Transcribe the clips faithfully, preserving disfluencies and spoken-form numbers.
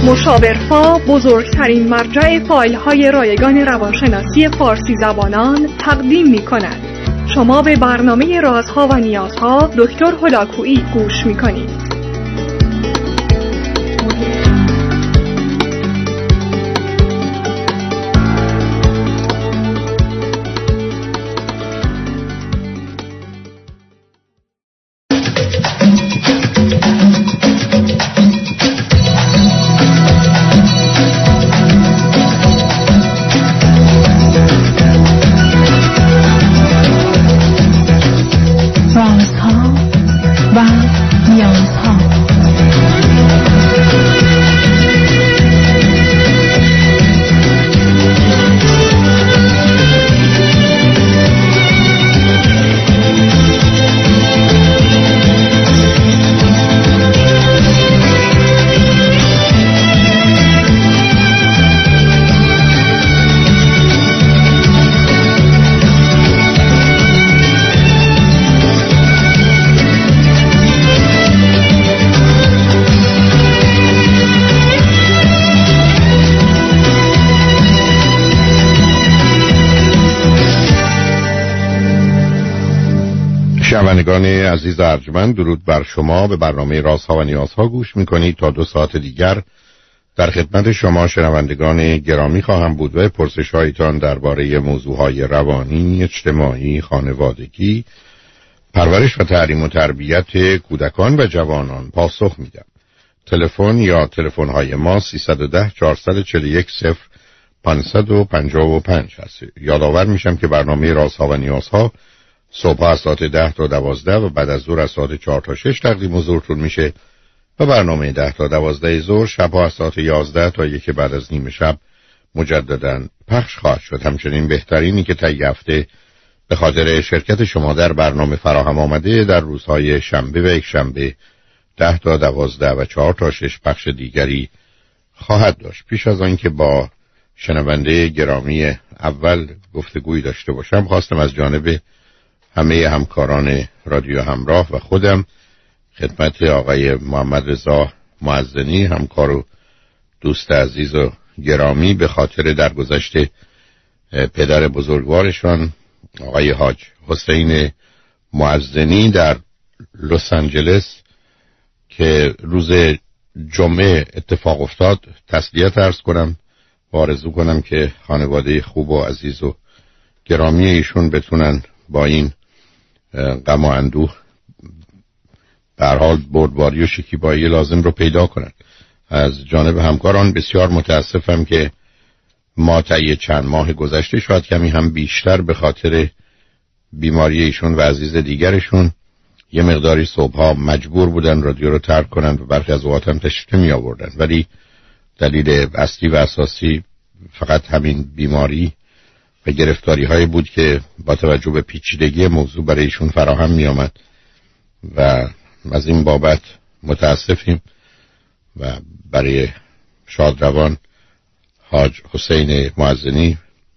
مشاورفا بزرگترین مرجع فایل‌های رایگان روانشناسی فارسی زبانان تقدیم می‌کند. شما به برنامه رازها و نیازها دکتر هلاکویی گوش می‌کنید. شنوندگان عزیز ارجمند، درود بر شما. به برنامه رازها و نیازها گوش میکنید. تا دو ساعت دیگر در خدمت شما شنوندگان گرامی خواهم بود و پرسش هایتان درباره موضوعهای روانی، اجتماعی، خانوادگی، پرورش و تعلیم و تربیت کودکان و جوانان پاسخ میدم. تلفن یا تلفن های ما سیصد و ده چهارصد و چهل و یک صفر پانصد و پنجاه و پنج هست. یادآور میشم که برنامه رازها و نیازها صبح از ساعت ده تا دوازده و بعد از ظهر از ساعت چهار تا شش تقدیم حضورتون میشه و برنامه ده تا دوازده ظهر شب از ساعت یازده تا یک بعد از نیم شب مجددا پخش خواهد شد. همچنین بهترینی که طی هفته به خاطر شرکت شما در برنامه فراهم آمده در روزهای شنبه و یک شنبه ده تا دوازده و چهار تا شش پخش دیگری خواهد داشت. پیش از آن که با شنونده گرامی اول گفتگویی داشته باشم، خواستم از جانب همه همکاران رادیو همراه و خودم خدمت آقای محمد رضا معزنی، همکار و دوست عزیز و گرامی، به خاطر درگذشت پدر بزرگوارشان آقای حاج حسین معزنی در لس آنجلس که روز جمعه اتفاق افتاد تسلیت عرض کنم و آرزو کنم که خانواده خوب و عزیز و گرامی ایشون بتونن با این غم و اندوه به هر حال بردباری و شکیبایی لازم رو پیدا کنند. از جانب همکاران بسیار متاسفم که ما طی چند ماه گذشته شاید کمی هم بیشتر به خاطر بیماری ایشون و عزیز دیگرشون یه مقداری صبحها مجبور بودن رادیو رو ترک کنن و برخی از اوقات هم تشریف نمی آوردن، ولی دلیل اصلی و اساسی فقط همین بیماری و گرفتاری های بود که با توجه به پیچیدگی موضوع برای ایشون فراهم می آمد و از این بابت متاسفیم و برای شادروان حاج حسین معزنی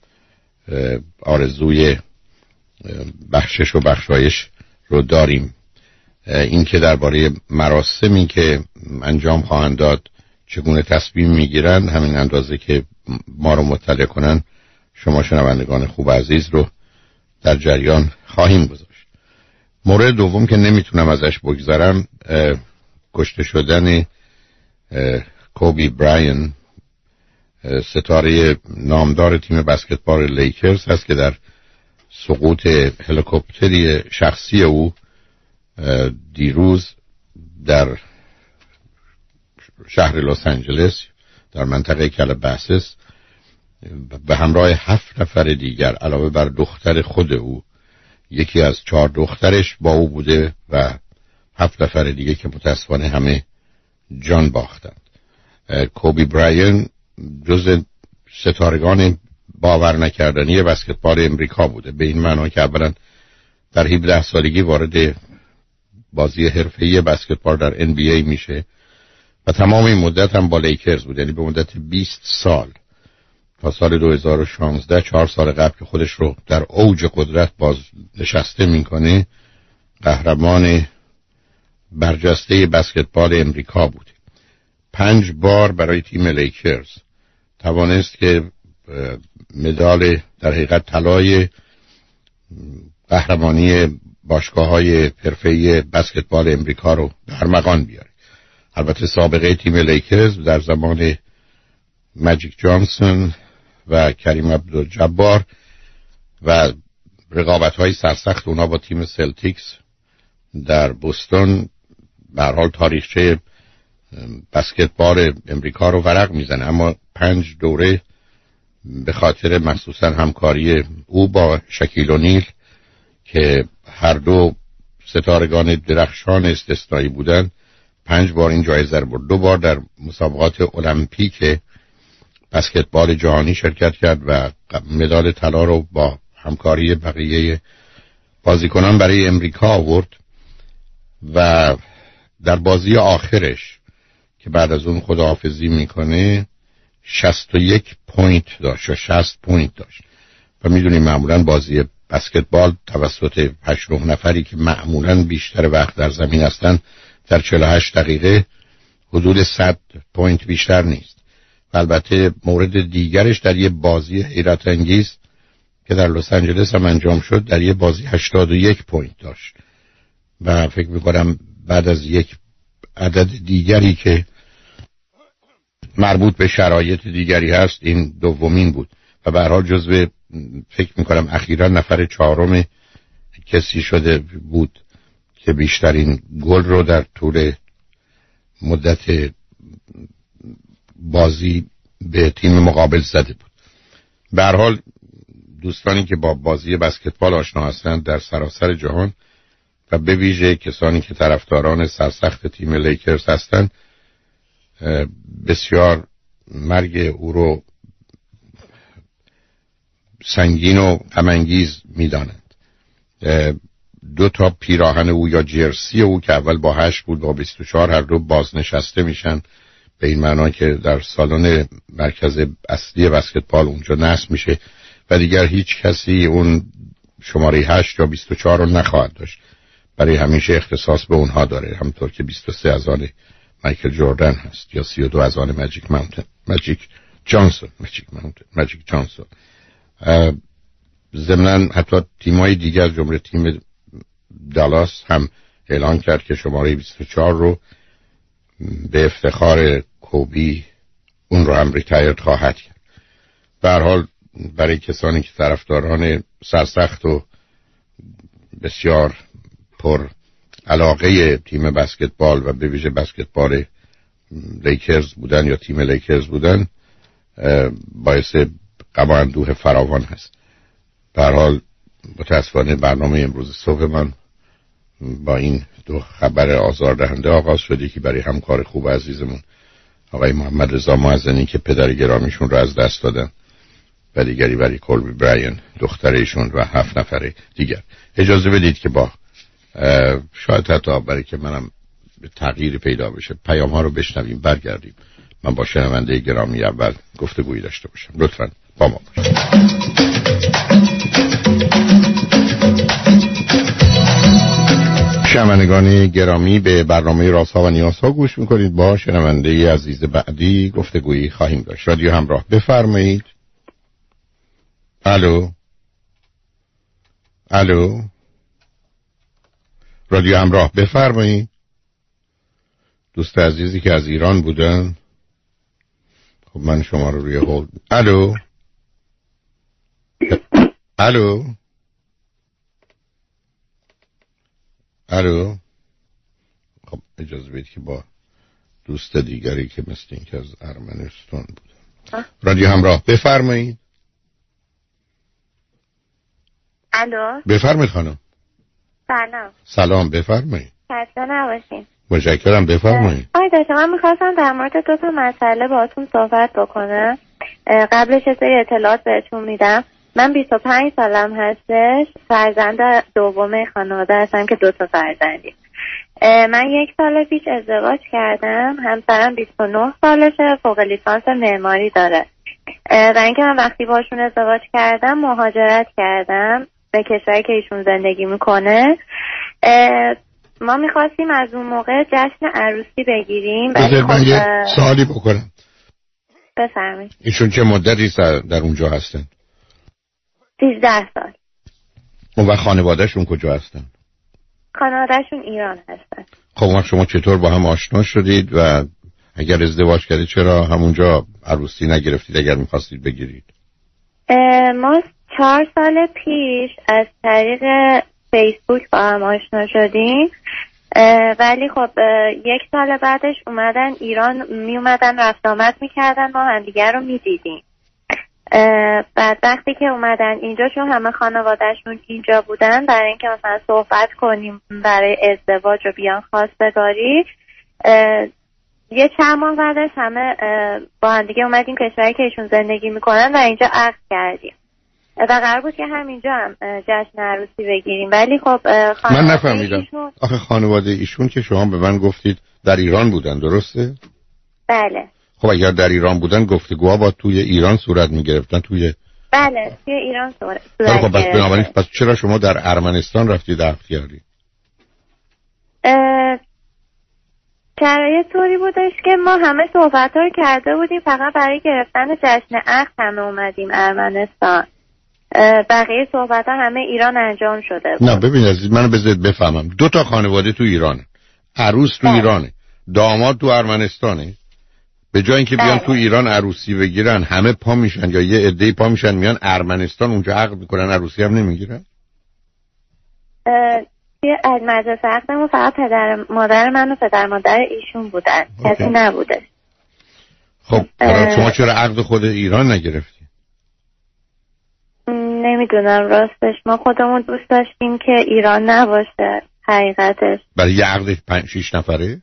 آرزوی بخشش و بخشایش رو داریم. این که درباره مراسمی که انجام خواهند داد چگونه تصمیم میگیرند، همین اندازه که ما رو مطلع کنن شما شنوندگان خوب عزیز رو در جریان خواهیم گذاشت. مورد دوم که نمیتونم ازش بگذرم کشته شدن کوبی براین، ستاره نامدار تیم بسکتبال لیکرز هست که در سقوط هلیکوپتری شخصی او دیروز در شهر لس آنجلس در منطقه کلاباسس به همراه هفت نفر دیگر علاوه بر دختر خود او، یکی از چهار دخترش با او بوده و هفت نفر دیگه که متاسفانه همه جان باختند. کوبی براین جز ستارگان باور نکردنی بسکتبال امریکا بوده، به این معنا که اولا در هفده سالگی وارد بازی حرفه‌ای بسکتبال در ان بی ای میشه و تمام این مدت هم با لیکرز بود، یعنی به مدت بیست سال تا سال دو هزار و شانزده، چهار سال قبل که خودش رو در اوج قدرت باز نشسته میکنه، قهرمان برجسته بسکتبال امریکا بود. پنج بار برای تیم لیکرز توانست که مدال در حقیقت طلای قهرمانی باشگاه‌های حرفه‌ای بسکتبال امریکا رو به ارمغان بیاره. البته سابقه تیم لیکرز در زمان ماجیک جانسون و کریم عبدالجبار و رقابت‌های سرسخت اونا با تیم سلتیکس در بوستون به هر حال تاریخچه بسکتبال امریکا رو ورق میزنه، اما پنج دوره به خاطر مخصوصا همکاری او با شکیل اونیل که هر دو ستارگان درخشان استثنایی بودن، پنج بار این جایزه رو برد. دو بار در مسابقات المپیک بسکتبال جهانی شرکت کرد و مدال طلا رو با همکاری بقیه بازیکنان برای امریکا آورد و در بازی آخرش که بعد از اون خداحافظی میکنه شصت و یک پوینت داشت یا شصت پوینت داشت و میدونیم معمولا بازی بسکتبال توسط هشت نه نفری که معمولا بیشتر وقت در زمین هستن در چهل و هشت دقیقه حدود صد پوینت بیشتر نیست. و البته مورد دیگرش در یه بازی حیرت انگیز که در لس آنجلس هم انجام شد، در یه بازی هشتاد و یک پوینت داشت و فکر میکنم بعد از یک عدد دیگری که مربوط به شرایط دیگری هست این دومین بود و به هر حال جزو فکر میکنم اخیرا نفر چهارم کسی شده بود که بیشترین گل رو در طول مدت بازی به تیم مقابل زده بود. به هر حال دوستانی که با بازی بسکتبال آشنا هستند در سراسر جهان و به ویژه کسانی که طرفداران سرسخت تیم لیکرز هستند بسیار مرگ او رو سنگین و غم انگیز می‌دانند. دو تا پیراهن او یا جرسی او که اول با هشت بود با بیست و چهار هر دو بازنشسته میشن، به این معنا که در سالن مرکز اصلی بسکتبال اونجا نصب میشه و دیگر هیچ کسی اون شماره هشت یا بیست و چهار رو نخواهد داشت، برای همیشه اختصاص به اونها داره، همطور که بیست و سه از آن مایکل جوردن هست یا سی و دو از آن ماجیک ماونتن ماجیک جانسون ماجیک ماونتن ماجیک جانسون. ضمناً حتی تیم‌های دیگر جمله تیم دالاس هم اعلان کرد که شماره بیست و چهار رو به افتخار کوبی اون رو هم ریتایر خواهد کرد. به هر حال برای کسانی که طرفداران سرسخت و بسیار پر علاقه تیم بسکتبال و به ویژه بسکتبال لیکرز بودن یا تیم لیکرز بودن باعث غم و اندوه فراوان هست. به هر حال متاسفانه برنامه امروز صبح من با این دو خبر آزاردهنده آغاز شده که برای همکار خوب عزیزمون آقای محمد رضا معزنی که پدر گرامیشون رو از دست دادن و دیگری برای کلبی براین دختر ایشون و هفت نفر دیگر. اجازه بدید که با شاید حتی برای که منم به تغییر پیدا بشه پیام ها رو بشنویم برگردیم من با شنونده گرامی اول گفتگویی داشته باشم. لطفاً با ما باشید. شنوندگان گرامی به برنامه رازها و نیازها گوش میکنید. با شنونده عزیز بعدی گفتگویی خواهیم داشت. رادیو همراه بفرمایید. الو الو رادیو همراه بفرمایید. دوست عزیزی که از ایران بودن، خب من شما رو روی هولد. الو الو الو خب اجازه بدید که با دوست دیگری که مثل این که از ارمنستان بودن. رادیو همراه بفرمایید. الو بفرمایید خانم. سلام. سلام بفرمایید. خسته نباشین. متشکرم بفرمایید. آقای دکتر من میخواستم در مورد دو تا مسئله باهاتون صحبت بکنم. قبلش یه سری اطلاعات بهتون میدم. من بیست و پنج سالم هستش، فرزند دوم خانواده هستم که دو تا فرزندیم. من یک سال پیش ازدواج کردم، همسرم بیست و نه سالشه، فوق لیسانس معماری داره. و اینکه من وقتی باشون ازدواج کردم مهاجرت کردم به کشوری که ایشون زندگی میکنه. ما میخواستیم از اون موقع جشن عروسی بگیریم. بذار من یه سوالی بکنم. بفرمایید. ایشون چه مدتی در اونجا هستن؟ سیزده سال. اون و خانوادهشون کجا هستن؟ خانوادهشون ایران هستن. خب شما چطور با هم آشنا شدید و اگر ازدواج کردید چرا همونجا عروسی نگرفتید اگر میخواستید بگیرید؟ ما چهار سال پیش از طریق فیسبوک با هم آشنا شدیم، ولی خب یک سال بعدش اومدن ایران، می اومدن رفت آمد میکردن، ما هم دیگر رو میدیدیم. بعد وقتی که اومدن اینجا، چون همه خانوادهشون اینجا بودن، برای اینکه مثلا صحبت کنیم برای ازدواج و بیان خواستگاری، یه چند ماه بعدش همه با هم دیگه اومدیم کشوری که ایشون زندگی میکنن و اینجا عقد کردیم و قرار بود که همینجا هم جشن عروسی بگیریم. ولی خب من نفهمیدم ایشون... آخه خانواده ایشون که شما به من گفتید در ایران بودن، درسته؟ بله. خب اگر در ایران بودن گفتگوها با توی ایران صورت میگرفتن توی بله توی ایران صورت گرفتن. خب پس بنابراین پس چرا شما در ارمنستان رفتید عقد کردید؟ شرایط طوری بودش که ما همه صحبت‌ها رو کرده بودیم، فقط برای گرفتن جشن عقد همه اومدیم ارمنستان. بقیه صحبت‌ها همه ایران انجام شده بود. نه ببین عزیز، منو بذارید بفهمم. دو تا خانواده تو ایرانه، عروس تو ایرانه، داماد تو ارمنستانه. به جای اینکه بیان تو ایران عروسی بگیرن، همه پا میشن یا یه عده‌ای پا میشن میان ارمنستان اونجا عقد میکنن، عروسی هم نمیگیرن. از مدرسه عقدمون فقط پدر مادر من و پدر مادر ایشون بودن، کسی نبوده. خب برای شما چرا عقد خود ایران نگرفتی؟ نمیدونم راستش، ما خودمون دوست داشتیم که ایران نباشه حقیقتش. برای یه عقد پنج شیش نفره؟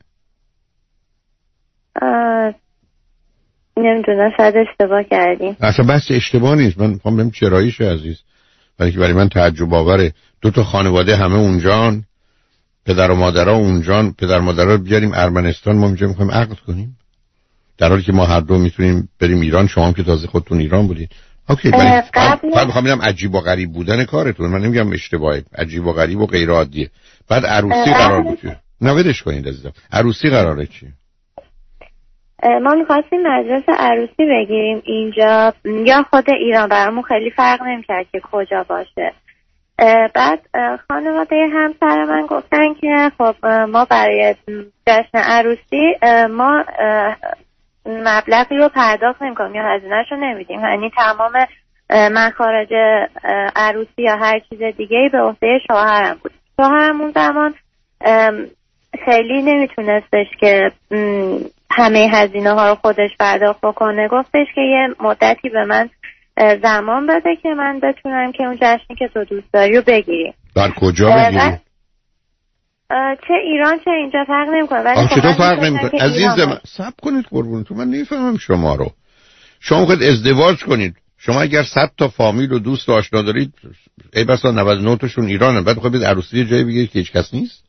نمیدونم، شاید اشتباه کردیم. اصلا بحث اشتباه نیست، من میخوام بهم چراییشه عزیز، ولی که برای من تعجب آوره. دو تا خانواده همه اونجان، پدر و مادرها اونجان، پدر و مادرها رو بیاریم ارمنستان، ما اینجا میخوایم عقد کنیم، در حالی که ما هر دو میتونیم بریم ایران. شما هم که تازه خودتون ایران بودید. اوکی، ولی بعد میخوام ببینم عجیب و غریب بودن کارتون، من نمیگم اشتباهه، عجیب و غریب و غیر عادیه. بعد عروسی قرار بود نه ولش کنید عزیزم، عروسی قراره چیه؟ ما میخواستیم مجلس عروسی بگیریم اینجا یا خود ایران، برامون خیلی فرق نمیکرد که کجا باشه. بعد خانواده همسر من گفتن که خب ما برای جشن عروسی ما مبلغی رو پرداخت نمی‌کنیم یا هزینه‌اش رو نمیدیم، یعنی تمام مخارج عروسی یا هر چیز دیگه‌ای به عهده شوهرم بود. شوهرم اون زمان خیلی نمیتونستش که همه هزینه ها رو خودش پرداخت بکنه، گفتش که یه مدتی به من زمان بده که من بتونم که اون جشنی که تو دوست داری رو بگیری. در کجا بگیری؟ چه ایران چه اینجا فرق نمیکنه. ولی خب چطور فرق نمیکنه عزیزم؟ صبر کنید قربونتون، من نمیفهمم شما رو. شما خود ازدواج کنید، شما اگر صد تا فامیل و دوست و آشنا دارید، ای بسا نود و نه تاشون ایرانن، بعد خب عروسی جایی بگیرید که هیچ کس نیست.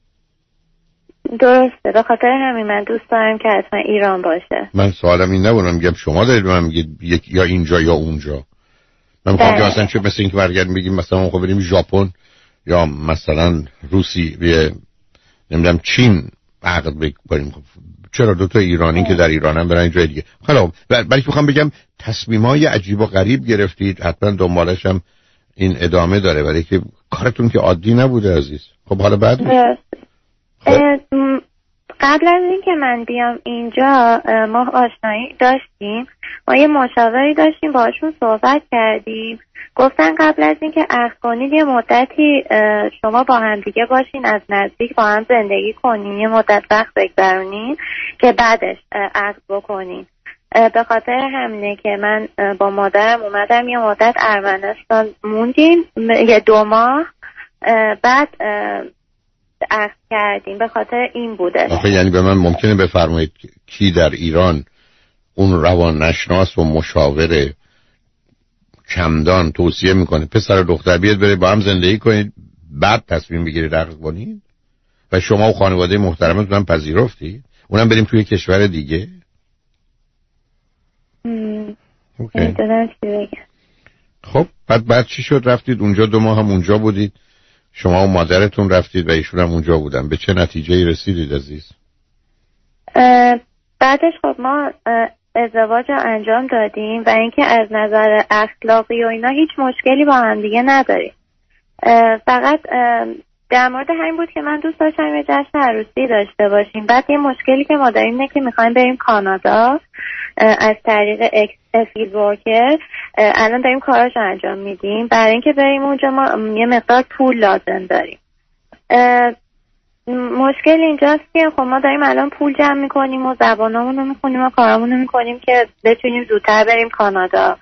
درسته، به خاطر همین من دوست دارم که اصلا ایران باشه. من سوالم این نبودم، میگم شما دارید من میگید یک یا اینجا یا اونجا. من میخوام که مثلا چه مثل اینکه برگردیم بگیم مثلا خب بریم ژاپن یا مثلا روسی یا نمیدونم چین عقد بکنیم. خب چرا دو تا ایرانی که در ایرانن برن جای دیگه؟ حالا ولی میخوام بگم تصمیمای عجیب و غریب گرفتید، حتما دنبالش هم این ادامه داره، ولی که کارتون که عادی نبوده عزیز. خب حالا بعد خب. قبل از این که من بیام اینجا ما آشنایی داشتیم، ما یه مشاوری داشتیم باشون صحبت کردیم، گفتن قبل از این که عقد کنید یه مدتی شما با هم دیگه باشین، از نزدیک با هم زندگی کنین، یه مدت وقت بگذرونین که بعدش عقد بکنین. به خاطر همینه که من با مادرم اومدم یه مدت ارمنستان موندیم، یه دو ماه، بعد عقد کردیم. به خاطر این بوده. آخه یعنی به من ممکنه بفرمایید کی در ایران اون روان نشناس و مشاور چمدان توصیه میکنه پسر و دختر بیاد بره با هم زندگی کنید بعد تصمیم بگیرید عقد کنید و شما و خانواده محترمتون هم پذیرفتید اونم بریم توی کشور دیگه؟ نمیدونم چی بگم. خب بعد بعد چی شد؟ رفتید اونجا دو ماه هم اونجا بودید، شما و مادرتون رفتید و ایشون هم اونجا بودن. به چه نتیجه‌ای رسیدید عزیز؟ بعدش خب ما ازدواج رو انجام دادیم و اینکه از نظر اخلاقی و اینا هیچ مشکلی با هم دیگه نداریم. فقط در مورد همین بود که من دوست داشتم یه جشن عروسی داشته باشیم. بعد یه مشکلی که ما داریم اینه که میخوایم بریم کانادا از طریق افیل ورکر. الان داریم کاراشو انجام میدیم. برای اینکه بریم اونجا ما یه مقدار پول لازم داریم. مشکل اینجاست که خب ما داریم الان پول جمع میکنیم و زبانامون رو میخونیم و کارامون رو میکنیم که بتونیم زودتر بریم کانادا.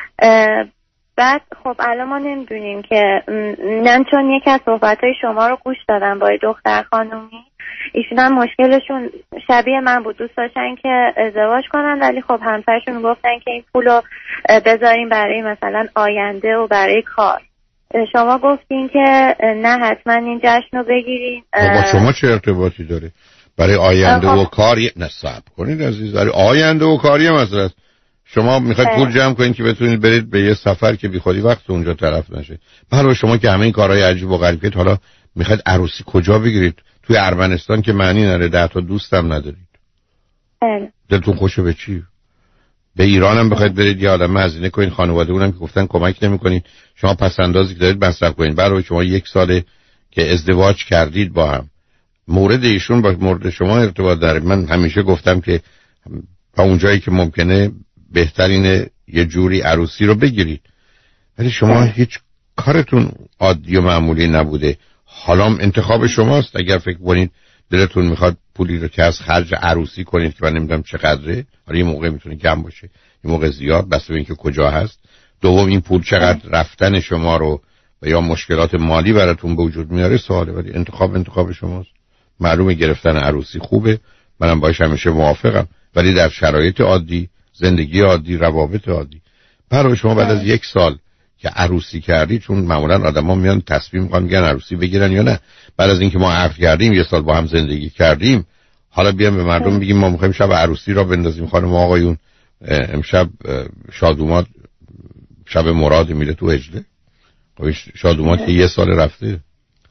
بعد خب الان ما نمیدونیم که من چون یکی از صحبتهای شما رو گوش دادم با دختر خانومی، ایشون هم مشکلشون شبیه من بود، دوست داشتن که ازدواج کنن ولی خب همسرشون گفتن که این پول رو بذاریم برای مثلا آینده و برای کار. شما گفتین که نه حتما این جشن رو بگیرین. با شما چه ارتباطی داره؟ برای آینده و کاری نه صبر کنید عزیز، برای آینده و کاری مثلا شما میخواید پول جمع کنید که بتونید برید به یه سفر که بی خودی وقت اونجا طرف نشه. برای شما که همه این کارهای عجیب و غریب حالا میخواید عروسی کجا بگیرید؟ توی ارمنستان که معنی نداره، ده تا دوستم ندارید. اه. دلتون خوشه به چی؟ به ایران هم بخواید برید یه آدم هزینه کنین، خانواده اونم که گفتن کمک نمی‌کنین، شما پس اندازی که دارید مصرف کنین. برای شما یک ساله که ازدواج کردید با هم، مورد ایشون با مورد شما ارتباط داره. من همیشه گفتم که تا اونجایی که ممکنه بهترینه یه جوری عروسی رو بگیرید، ولی شما هیچ کارتون عادی و معمولی نبوده. حالا انتخاب شماست. اگر فکر کنید دلتون میخواد پولی رو که از خرج عروسی کنید که من نمیدونم چقدره، حالا یه موقع میتونه کم باشه یه موقع زیاد، بس به اینکه کجا هست. دوم این پول چقدر رفتن شما رو و یا مشکلات مالی براتون به وجود میاره سواله، ولی انتخاب انتخاب شماست. معلومه گرفتن عروسی خوبه، منم باهاش همیشه موافقم، ولی در شرایط عادی، زندگی عادی، روابط عادی. برای شما بعد از یک سال که عروسی کردی، چون معمولا آدما میان تصمیم میگن میگن عروسی بگیرن یا نه، بعد از اینکه ما عقد کردیم یه سال با هم زندگی کردیم، حالا بیام به مردم بگیم ما میخوایم شب عروسی را بندازیم خانم آقایون، امشب شادومات شب مراد میره تو هجله. شادومات که یه سال رفته.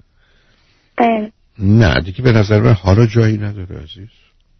بله. نه دیگه به نظر من حالا جایی نداره عزیز.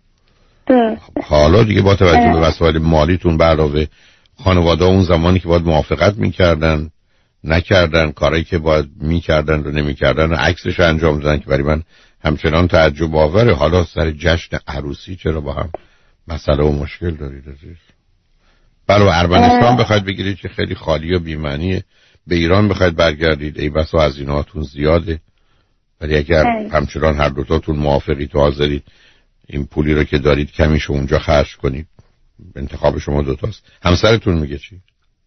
حالا دیگه با توجه به مسائل مالیتون، به علاوه خانواده اون زمانی که باید موافقت میکردن نکردن، کارایی که باید میکردن رو نمیکردن، عکسش انجام دادن که برای من همچنان تعجب آوره. حالا سر جشن عروسی چرا با هم مسئله و مشکل دارید عزیز؟ برای ارمنستان بخواید بگیرید که خیلی خالی و بی‌معنیه، به ایران بخواید برگردید ای بسا هزینه‌هاتون زیاده، ولی اگر همچنان هر دوتاتون موافقید و حاضرید این پولی رو که دارید کمیشو اونجا خرج کنید، انتخاب شما دوتاست. همسرتون میگه چی؟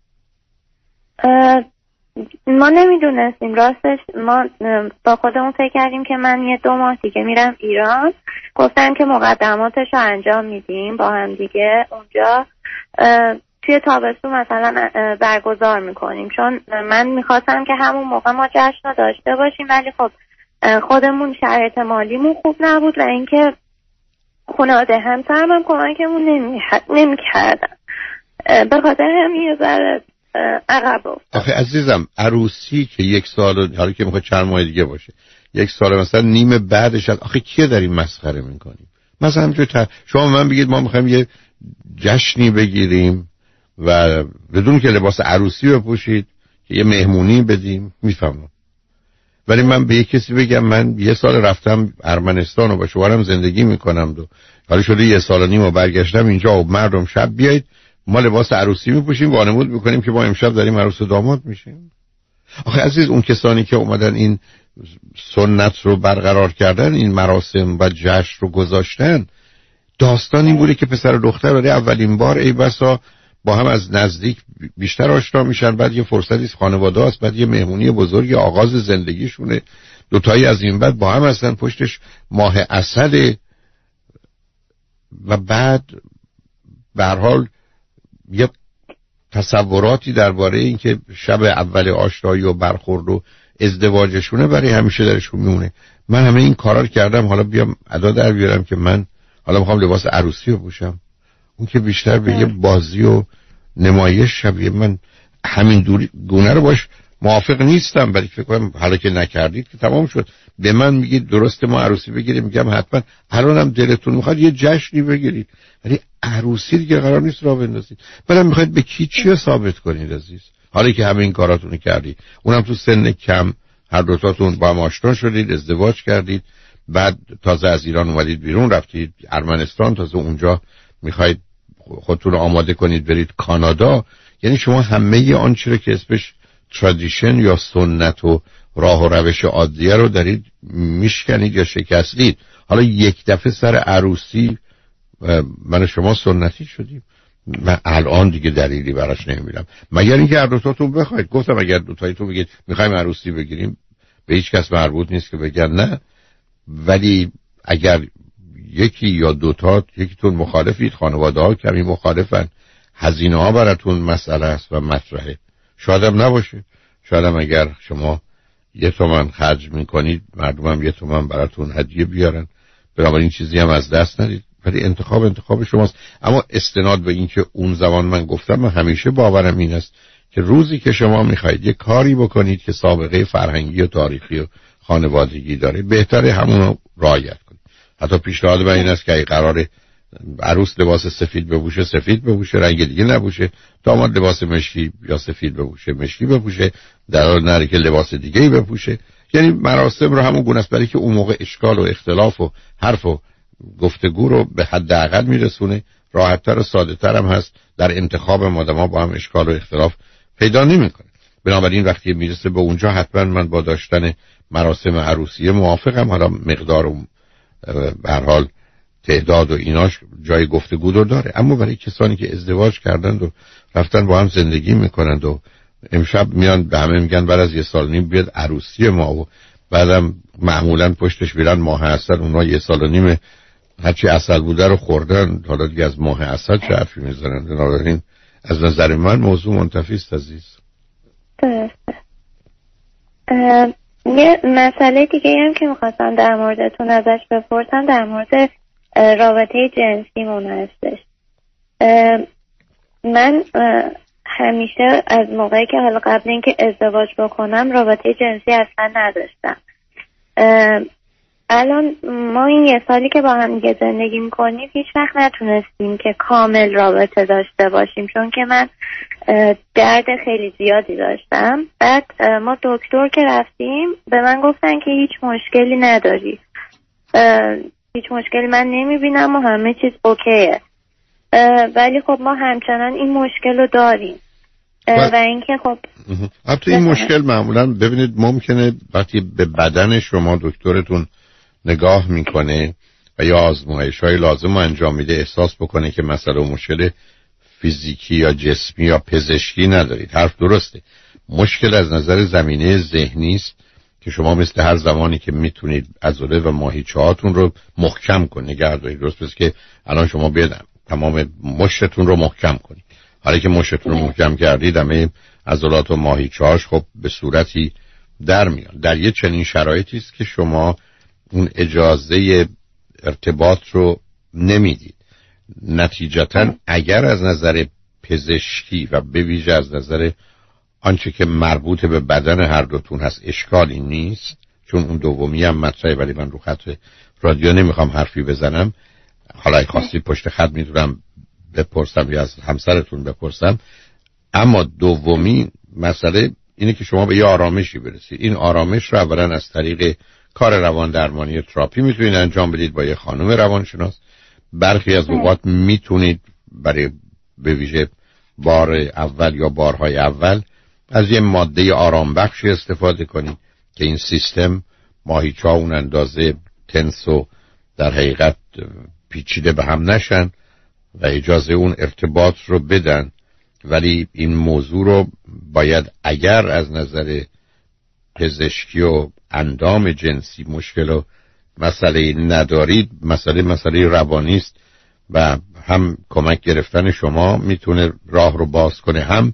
ما نمیدونستیم راستش. ما با خودمون فکر کردیم که من یه دو ماه دیگه میرم ایران، گفتم که مقدماتش رو انجام میدیم با هم دیگه اونجا توی تابستون مثلا برگزار میکنیم، چون من میخواستم که همون موقع ما جشن رو داشته باشیم، ولی خب خودمون شرایط مالیمون خوب نبود و اینکه خانواده همسرم هم کمکمون نمیکردن، به خاطر همین یه ذره عقب افتاد. آخه عزیزم عروسی که یک سال، حالا که میخواد چند ماه دیگه باشه، یک سال مثلا نیم بعدش، آخه کیه داریم مسخره میکنیم؟ مثلا همینجور تر... شما من بگید ما میخوایم یه جشنی بگیریم و بدون که لباس عروسی بپوشید که یه مهمونی بدیم، میفهمم، ولی من به یک کسی بگم من یه سال رفتم ارمنستان و با شوهرم زندگی میکنم و حالا شده یه سال و نیم و برگشتم اینجا و مردم شب بیایید ما لباس عروسی میپوشیم وانمود میکنیم که ما امشب داریم عروس و داماد میشیم. آخه عزیز اون کسانی که اومدن این سنت رو برقرار کردن، این مراسم و جشن رو گذاشتن، داستان این بوده که پسر و دختر برای اولین بار ای بسا با هم از نزدیک بیشتر آشنا میشن، بعد یه فرصتی خانواده است، بعد یه مهمونی بزرگ آغاز زندگیشونه، دوتایی از این بعد با هم هستن، پشتش ماه عسل و بعد به هر حال یه تصوراتی درباره این که شب اول آشنایی و برخورد و ازدواجشونه برای همیشه درشون میمونه. من همه این کارا رو کردم، حالا بیام ادا در بیارم که من حالا میخوام لباس عروسی رو پوشم، اون که بیشتر به یه بازی و نمایش شبیه من همین دوری گونه رو باش موافق نیستم، ولی فکر کنم حالا که نکردید که تمام شد. به من میگید درسته ما عروسی بگیریم، میگم حتما. الانم دلتون میخواد یه جشنی بگیرید، ولی عروسی دیگه قرار نیست راه بندازید. بعدم میخواید به کی چی ثابت کنید عزیز؟ حالا که همه این کاراتونو کردید، اونم تو سن کم، هر دو تاتون با هم آشنا شدید، ازدواج کردید، بعد تازه از ایران اومدید بیرون رفتید ارمنستان، تازه اونجا میخواید خودتون رو آماده کنید برید کانادا. یعنی شما همه آنچه که اسمش ترادیشن یا سنت و راه و روش عادیه رو دارید میشکنید یا شکستید. حالا یک دفعه سر عروسی من شما سنتی شدیم. من الان دیگه دلیلی براش نمیبینم مگر اینکه هر دوتاتون بخواید. گفتم اگر دوتاییتون بگید میخوایم عروسی بگیریم، به هیچ کس مربوط نیست که بگن نه. ولی اگر یکی یا دوتا یکیتون مخالفید، خانواده ها کمی مخالفن، هزینه ها براتون مسئله است و مطرحه، شاید هم نباشه. شاید هم اگر شما یه تومن خرج میکنید مردم هم یه تومن براتون هدیه بیارن، بنابراین چیزی هم از دست ندید. ولی انتخاب انتخاب شماست. اما استناد به این که اون زمان من گفتم، من همیشه باورم این است که روزی که شما میخواید یه کاری بکنید که سابقه فرهنگی و تاریخی و خانوادگی داره، بهتره همون رو رعایت کنید. حتی پیشنهاد من این است که اگه قراره عروس لباس سفید بپوشه سفید بپوشه، رنگ دیگه نپوشه. داماد لباس مشکی یا سفید بپوشه مشکی بپوشه، در حال نره که لباس دیگه‌ای بپوشه. یعنی مراسم رو همون گونه است، برای که اون موقع اشکال و اختلاف و حرف و گفتگو رو به حداقل میرسونه، راحت‌تر و ساده‌تر هم هست. در انتخاب آدم‌ها با هم اشکال و اختلاف پیدا نمی‌کنه. بنابراین وقتی میرسه به اونجا حتما من با داشتن مراسم عروسی موافقم. حالا مقدار و به هر حال تعداد و ایناش جای گفتگو رو داره، اما برای کسانی که ازدواج کردند و رفتن با هم زندگی میکنند و امشب میان به همه میگن بعد از یه سال نیم بیاد عروسی ما و بعدم معمولا پشتش میرن ماه عسل، اونا یه سال و نیم هرچی عسل بوده رو خوردن، حالا دیگه از ماه عسل چه حرفی میزنن؟ بنابراین از نظر من موضوع منتفی است عزیز. درسته. یه مسئله دیگه هم که میخواستم در موردتون ازش بپرسم در مورد رابطه جنسیمون هستش. من همیشه از موقعی که حالا قبل اینکه ازدواج بکنم رابطه جنسی اصلا نداشتم. الان ما این یه سالی که با هم دیگه زندگی میکنیم هیچ وقت نتونستیم که کامل رابطه داشته باشیم، چون که من درد خیلی زیادی داشتم. بعد ما دکتر که رفتیم به من گفتن که هیچ مشکلی نداری، هیچ مشکلی من نمیبینم و همه چیز اوکیه. ولی خب ما همچنان این مشکل رو داریم و اینکه خب البته این مشکل معمولا ببینید ممکنه وقتی به بدن شما دکترتون نگاه میکنه و یا آزمایش‌های لازم رو انجام میده احساس بکنه که مسئله مشکل فیزیکی یا جسمی یا پزشکی ندارید. حرف درسته. مشکل از نظر زمینه ذهنی است که شما مثل هر زمانی که میتونید عضله و ماهیچه هاتون رو محکم کنید نگه دارید. درست پس که الان شما بیاد تمام مشتتون رو محکم کنید. حالا که مشتتون رو محکم کردید همه عضلات و ماهیچه‌هاش خب به صورتی در میاد. در یه چنین شرایطی است که شما اون اجازه ارتباط رو نمیدید. نتیجتا اگر از نظر پزشکی و به ویژه از نظر آنچه که مربوط به بدن هر دوتون هست اشکالی نیست، چون اون دومی هم مطرحه ولی من رو خط رادیو نمیخوام حرفی بزنم. حالا اگه خواستید پشت خط میتونم بپرسم یا از همسرتون بپرسم. اما دومی مسئله اینه که شما به یه آرامشی برسید. این آرامش رو اولا از طریق کار روان درمانی تراپی میتونید انجام بدید با یه خانم روانشناس. برخی از اوقات میتونید برای به ویژه بار اول یا بارهای اول از یه ماده آرام بخشی استفاده کنید که این سیستم ماهیچه‌ها اون اندازه تنس و در حقیقت پیچیده به هم نشن و اجازه اون ارتباط رو بدن. ولی این موضوع رو باید اگر از نظر پزشکی و اندام جنسی مشکل و مسئله ندارید، مسئله مسئله روانی است و هم کمک گرفتن شما میتونه راه رو باز کنه، هم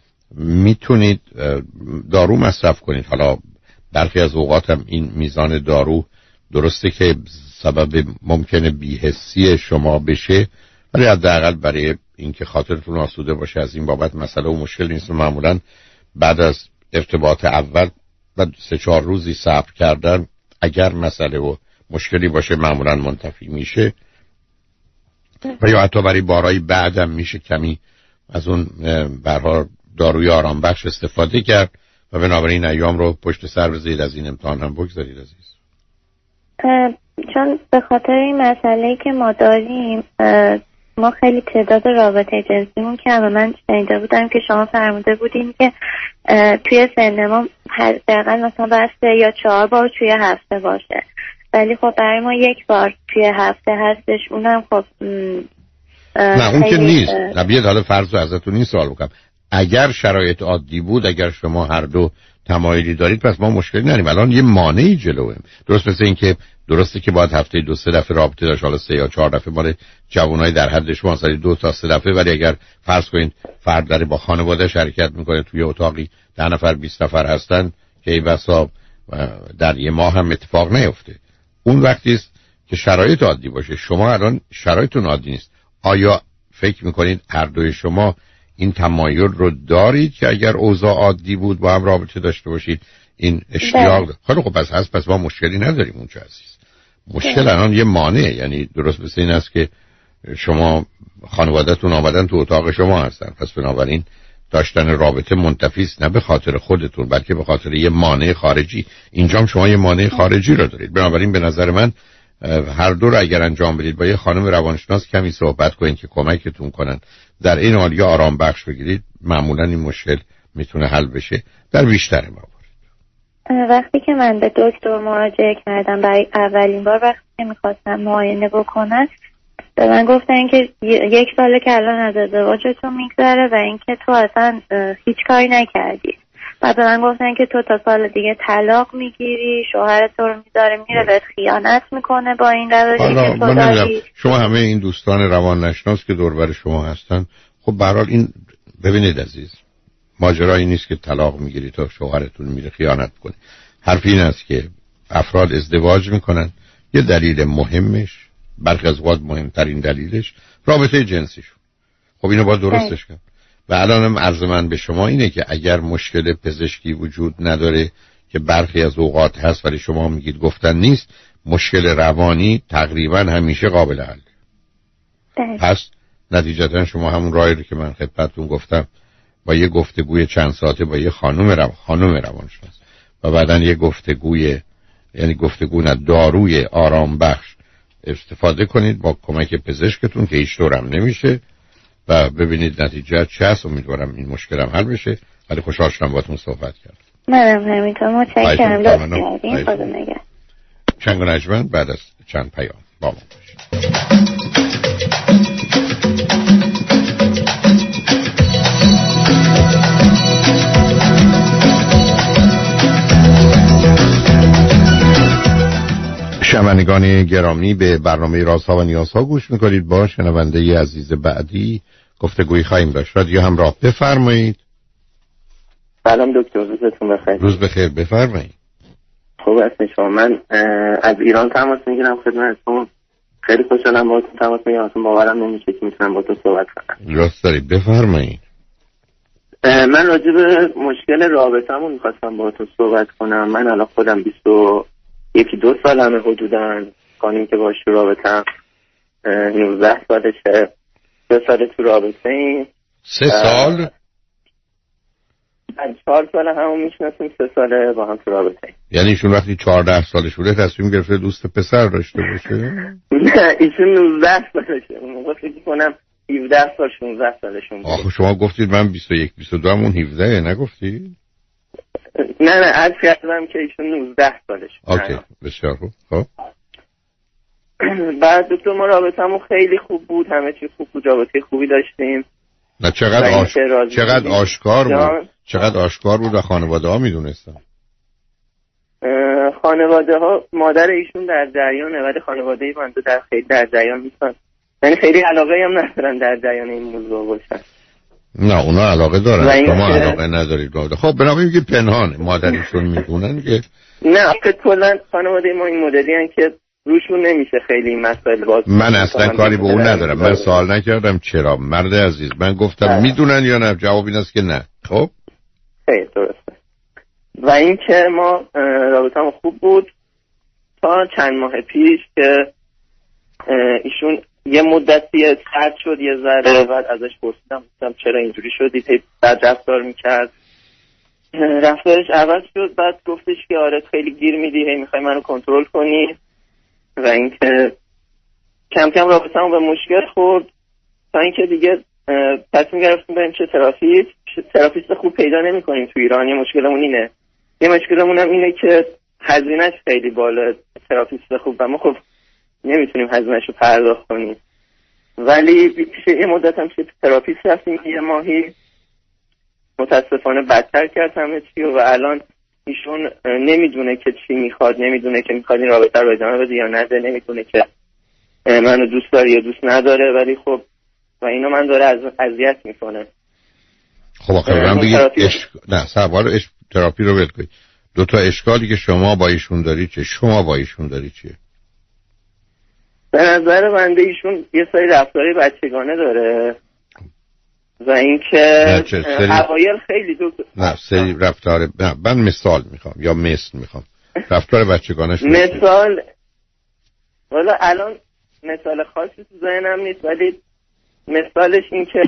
میتونید دارو مصرف کنید. حالا برخی از اوقات هم این میزان دارو درسته که سبب ممکنه بی‌حسی شما بشه، ولی حداقل برای اینکه خاطرتون آسوده باشه از این بابت مسئله و مشکل نیست. معمولا بعد از ارتباط اول و سه چهار روزی صبر کردن اگر مسئله و مشکلی باشه معمولا منتفی میشه و یا حتی برای بارهای بعدم میشه کمی از اون برها داروی آرام بخش استفاده کرد و بنابراین ایام رو پشت سر بذارید، از این امتحان هم بگذارید عزیز. چون به خاطر این مسئله‌ای که ما داریم ما خیلی تعداد رابطه جنسیمون کمه. من شنیده بودم که شما فرموده بودین که توی سن ما حداقل مثلا باید سه یا چهار بار توی هفته باشه، ولی خب برای ما یک بار توی هفته هستش. اونم خب نه اون که نیست. نه بیاد حالا فرض رو ازتون این سوال بکنم، اگر شرایط عادی بود، اگر شما هر دو تمایلی دارید پس ما مشکلی نداریم. الان یه مانعی جلوه. درست مثل این که درسته که باید هفته دو سه دفعه رابطه داشت، حالا سه یا چهار دفعه مال جوانای در حد شما مثلا دو تا سه دفعه، ولی اگر فرض کنین فرد داره با خانواده شرکت میکنه توی اتاقی ده نفر بیست نفر هستن که ای بسا در یه ماه هم اتفاق نیفته. اون وقتی است که شرایط عادی باشه. شما الان شرایطتون عادی نیست. آیا فکر میکنید هر دوی شما این تمایل رو دارید که اگر اوضاع عادی بود با هم رابطه داشته باشید این اشتیاق؟ خیلی خب پس هست، پس ما مشکلی نداریم اونجا عزیز. مشکل الان یه مانعه، یعنی درست مثل این است که شما خانواده‌تون آمدن تو اتاق شما هستن، پس بنابراین داشتن رابطه منتفی است نه به خاطر خودتون بلکه به خاطر یه مانع خارجی. اینجا شما یه مانع خارجی رو دارید. بنابراین به نظر من هر دو رو اگر انجام بدید با یه خانم روانشناس کمی صحبت کنید که کمکتون کنن در این حال یا آرام بخش بگیرید، معمولا این مشکل میتونه حل بشه در بیشتر موارد. وقتی که من به دکتر مراجعه کردم برای اولین بار، وقتی که میخواستم معاینه بکنن به من گفتن که یک ساله که الان از ازدواجتون میگذره و اینکه تو اصلا هیچ کاری نکردی. بعد به من گفتن که تو تا سال دیگه طلاق میگیری، شوهرت تو رو میذاره میره بهت خیانت میکنه با این روشی که تو داری. شما همه این دوستان روان نشناس که دور بر شما هستن، خب به هر حال این ببینید عزیز، ماجرایی نیست که طلاق میگیری تا شوهرتون میره خیانت کنه. حرف این است که افراد ازدواج میکنن، یه دلیل مهمش، برخی از اوقات مهمترین دلیلش رابطه جنسیشون. خب اینو باید درستش کرد. و الانم عرض من به شما اینه که اگر مشکل پزشکی وجود نداره که برخی از اوقات هست ولی شما میگید گفتن نیست، مشکل روانی تقریبا همیشه قابل حل. پس نتیجتا شما همون راهی رو که من خدمتتون گفتم با یه گفتگوی چند ساعته با یه خانم رو... خانم روانشناس و بعداً یه گفتگوی، یعنی گفتگو نه داروی آرام بخش استفاده کنید با کمک پزشکتون که هیچ طورم نمیشه و ببینید نتیجه چه هست. امیدوارم این مشکلم حل بشه. ولی خوشحال شدم باهاتون صحبت کردم. منم همینطور متشکرم. لطف کردین. خدا نگهدار. چنگ و نجمن بعد از چند پیام با ما باشید. شنوندگان گرامی به برنامه رازها و نیازها گوش میکنید. با شنونده عزیز بعدی گفتگویی خواهیم داشت. رادیو همراه، بفرمایید. سلام دکتر، روزتون بخیر. روز بخیر، بفرمایید. خوب هستین شما؟ من از ایران تماس میگیرم خدمتتون. خیلی خوشحالم باهاتون تماس میگیرم. اصلا باورم نمیشه که میتونم باهاتون صحبت کنم. راست دارید، بفرمایید. من راجع به مشکل رابطه‌مون می‌خواستم باهاتون صحبت کنم. من الان خودم بیست و یکی دو سالمه حدوداً، خانمی که باهاش تو رابطه‌ام نوزده سالشه. سه سال تو رابطه ایم. سه سال؟ من چهار سال همون میشناسیم، سه ساله با هم تو رابطه ایم. یعنی ایشون وقتی چهارده سالش بوده تصمیم گرفته دوست پسر داشته باشه؟ نه ایشون نوزده سالشه. اون موقع فکر کنم هفده سال شانزده سالشون بود. آخه شما گفتید من بیست و یک بیست و دو همون هفده نگفتید؟ نه نه از کردم که ایشون نوزده سالش بود. اوکی بسیار خوب. خب بعد دکتر ما رابطمون خیلی خوب بود، همه چی خوب بود، رابطه خوبی داشتیم. نه چقدر آش... چقدر آشکار بود، چقدر آشکار بود و خانواده ها میدونستن؟ خانواده ها مادر ایشون در جریانه ولی خانواده من در خیلی در جریان نیستن، یعنی خیلی علاقه هم ندارن در جریان این موضوع باشن. نه اونا علاقه دارن، شما علاقه ندارید. خب بنابراین میگه پنهانه، مادرشون میدونن که نه آخه کلا خانواده ما این مدلی ان که روشون نمیشه خیلی این مسائل باز. من اصلا کاری به اون ندارم. من سوال نکردم چرا مرد عزیز، من گفتم میدونن یا نه. جواب این است که نه. خب خیلی درسته. و اینکه ما رابطه‌مون خوب بود تا چند ماه پیش که ایشون یه مدتی سرد شد یه ذره، بعد ازش پرسیدم گفتم چرا اینجوری شدی، هی بد رفتار میکرد، رفتارش عوض شد. بعد گفتش که آره خیلی گیر میدی، هی میخوای منو کنترل کنی و اینکه کم کم رابطه‌مون به مشکل خورد تا اینکه دیگه تصمیم گرفتیم بریم چه تراپیست تراپیست خوب پیدا نمی‌کنیم تو ایران. یه مشکلمون اینه یه مشکلمون هم اینه که هزینه‌اش خیلی بالا تراپیست خوب و ما خب نمیتونیم هزینه‌اش رو پرداخت کنیم. ولی پیش یه مدت هم پیش تراپیست رفتیم یه ماهی، متاسفانه بدتر کرد همه چی و الان ایشون نمیدونه که چی میخواد، نمیدونه که میخواد این رابطه رو ادامه بده یا نده، نمیدونه که منو دوست داره یا دوست نداره. ولی خب و اینو من داره از اذیت میکنه. خب آخه من بگید عشق نه سوال عشق تراپی رو ول کنید. دو تا اشکالی که شما با ایشون دارید چه شما با ایشون دارید چیه؟ به نظر بنده ایشون یه سری رفتاری بچگانه داره و اینکه اوایل خیلی دو نه سری رفتار نه من مثال میخوام یا مثل میخوام رفتار بچگانه‌اش مثال والا الان مثال خاصی تو ذهنم نیست ولی مثالش این که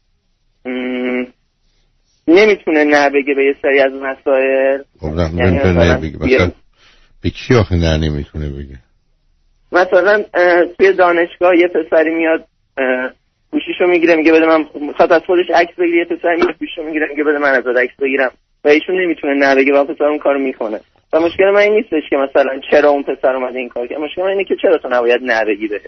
نمیتونه نه بگه به یه سری از مسائل. خب نه نمیتونه نه بگه مثلا به کی آخه نه نمیتونه بگه؟ مثلا توی دانشگاه یه پسری میاد گوشیشو میگیره میگه بده من، خواهد از خودش عکس بگیره، یه پسری میاد گوشیشو میگیره میگه بده من ازت عکس بگیرم و ایشون نمیتونه نه بگه و پسر اون کارو میکنه. و مشکل من این نیستش که مثلا چرا اون پسر اومده این کار کرد، مشکل من اینه که چرا تو نباید نه بگی بهش.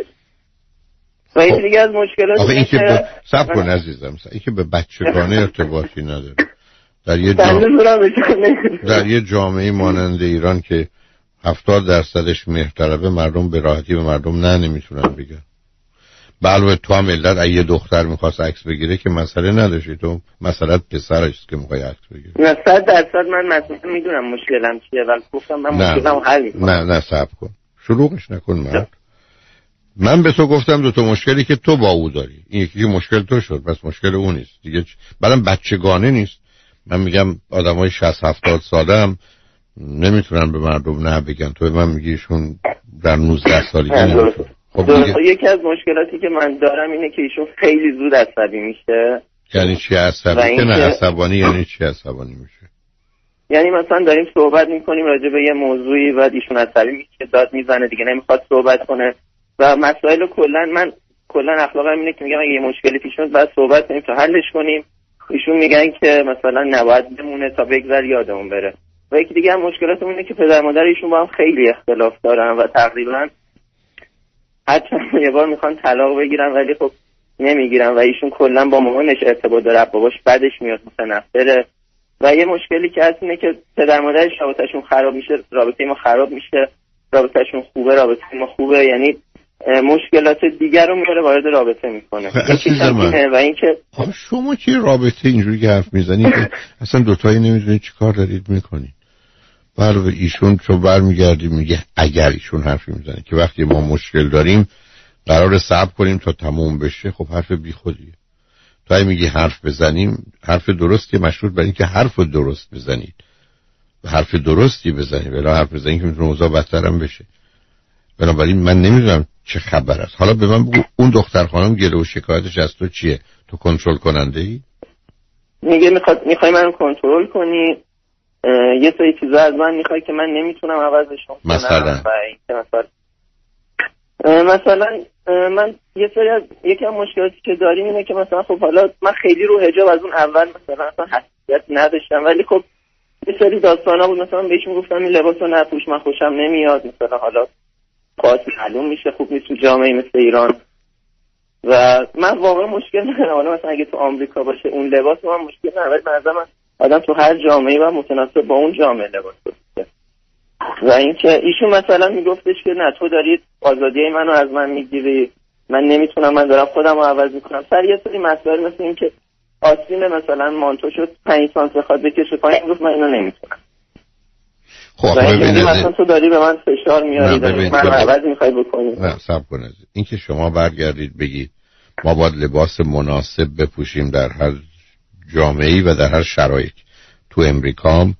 و این دیگه از مشکلات آخه این که ب... سب کن عزیزم این که به بچگانه ارتباطی نداره. در یه جام... در یه جامعه مانند ایران که هفتاد درصدش مهرطلبه، مردم به راحتی به مردم نه نمیتونن بگن. علاوه تو هم علت اگه دختر میخواست عکس بگیره که مسئله نداشتی، تو مسئله پسرش که میخوای عکس بگیره. نه صد درصد من مثلا میدونم مشکلم چیه ولی گفتم من مشکلمو حل میکنم. نه نه صبر کن شلوغش نکن مرد. من به تو گفتم دو تا مشکلی که تو با او داری، این یکی که مشکل تو شد بس مشکل او نیست دیگه. بعدم بچگانه نیست. من میگم آدمای شصت هفتاد ساله هم نمیتونن به مردم نه بگن، تو من میگیشون در نوزده سالگی نمیتونن. خب یکی از مشکلاتی که من دارم اینه که ایشون خیلی زود عصبی میشه. یعنی چی عصبی؟ که نه عصبانی یعنی چی عصبانی میشه؟ یعنی مثلا داریم صحبت میکنیم راجع به یه موضوعی و ایشون عصبی میشه، داد میزنه دیگه نمیخواد صحبت کنه و مسائل کلا من کلا اخلاقم اینه که میگم اگه یه مشکلی پیش میاد بعد صحبت کنیم تا حلش کنیم. ایشون میگن که مثلا نباید بمونه تا بگذر یادمون بره. و یکی دیگه هم مشکلاتم اینه که پدر مادر ایشون با هم خیلی اختلاف دارن و تقریبا حتی یه بار میخوان طلاق بگیرن ولی خب نمیگیرن و ایشون کلا با مامانش ارتباط داره، باباش بعدش میاد متنفره. و یه مشکلی که هست اینه که پدر مادرش رابطه‌شون خراب میشه، رابطه ما خراب میشه، رابطه‌شون خوبه، رابطه ما خوبه، یعنی مشکلات دیگر رو میاره وارد رابطه میکنه. و اینکه شما که رابطه اینجوری که حرف میزنید که اصلا دوتایی نمیدونید چی کار دارید میکنید. علاوه ایشون تو برمیگردی میگه اگر ایشون حرفی میزنه که وقتی ما مشکل داریم قرار صبر کنیم تا تموم بشه، خب حرف بی خودیه. تو میگی حرف بزنیم، حرف درستی مشروط بر این که حرف درست بزنید و حرف درستی بزنید، ولی حرف بزنید که میتونه اوضاع بدتر هم بشه. بنابراین من نمیدونم چه خبر است. حالا به من بگو اون دختر خانم گله و شکایتش از تو چیه؟ تو کنترل کننده ای؟ میگه میخواد میخوای منو کنترل کنی، یه سری چیزا از من میخوای که من نمیتونم عوضشون کنم. مثلا مثلا مثلا من یه سری از یکی از مشکلاتی که داریم اینه که مثلا خب حالا من خیلی رو حجاب از اون اول مثلا اصلا حساسیت نداشتم ولی خب یه سری داستانا بود مثلا بهش میگفتم این لباسو نپوش من خوشم نمیاد، مثلا حالا خاص معلوم میشه خوب نیست تو جامعه مثل ایران و من واقعا مشکل ندارم. حالا مثلا اگه تو آمریکا باشه اون لباس من مشکل ندارم، ولی به نظر من آدم تو هر جامعه‌ای و متناسب با اون جامعه لباس بپوشه. و اینکه ایشون مثلا میگفتش که نه تو داری آزادی منو از من میگیری، من نمیتونم، من دارم خودم رو عوض میکنم. سر یه سری مسائل مثل این که آستین مثلا مانتو شد پنج سانتی بخواد بکشه پایین، گفت من اینو نمیتونم. خب ببینید مثلا تو داری به من فشار میاری، داری من عوض میخوای بکنی. نه صبر کنید. این که شما برگردید بگید ما باید لباس مناسب بپوشیم در هر جامعه‌ای و در هر شرایط. تو امریکا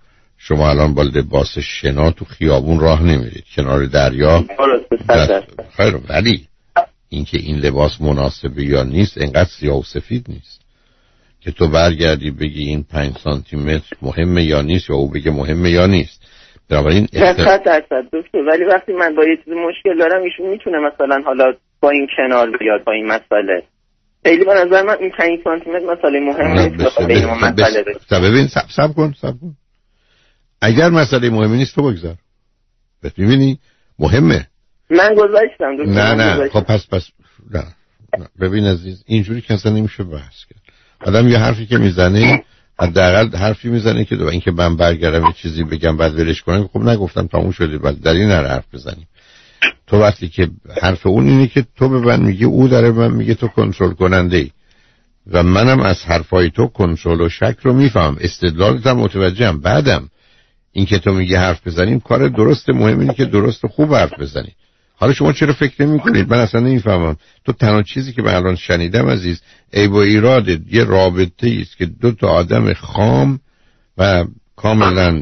شما الان با لباس شنا تو خیابون راه نمیرید، کنار دریا. خیر، ولی اینکه این لباس مناسبه یا نیست اینقدر سیاه و سفید نیست که تو برگردی بگی این پنج سانتی متر مهمه یا نیست، یا او بگه مهمه یا نیست. بنابراین صد درصد دکتر، ولی وقتی من با یه چیز مشکل دارم ایشون میتونه مثلا حالا با این کنار بیاد با این مسئله. خیلی به نظر من این پنج سانتی متر مسئله مهمه نیست. ببین سب سب کن سب کن اگر مسئله مهمی نیست تو بگذار. ببینی مهمه. من گذاشتم دکتر. نه نه خب پس پس نه. نه. ببین عزیز اینجوری که اصلا نمیشه بحث کرد. آدم یه حرفی که میزنه حداقل حرفی میزنه که دو اینکه من برگردم یه چیزی بگم بعد ولش کنم. خب نگفتم تموم شده، بعد در این حرف بزنیم. تو وقتی که حرف اون اینه که تو به من میگه او داره من میگه تو کنترل کننده ای و منم از حرفای تو کنترل و شک رو میفهم، استدلالت هم متوجهم. بعدم اینکه تو میگه حرف بزنیم کار درست، مهم اینه که درست و خوب حرف بزنی. حالا شما چرا فکر نمی کنید؟ من اصلا نمیفهمم. تو تنها چیزی که من الان شنیدم عزیز ای با ایراد یه رابطه است که دو تا آدم خام و کاملا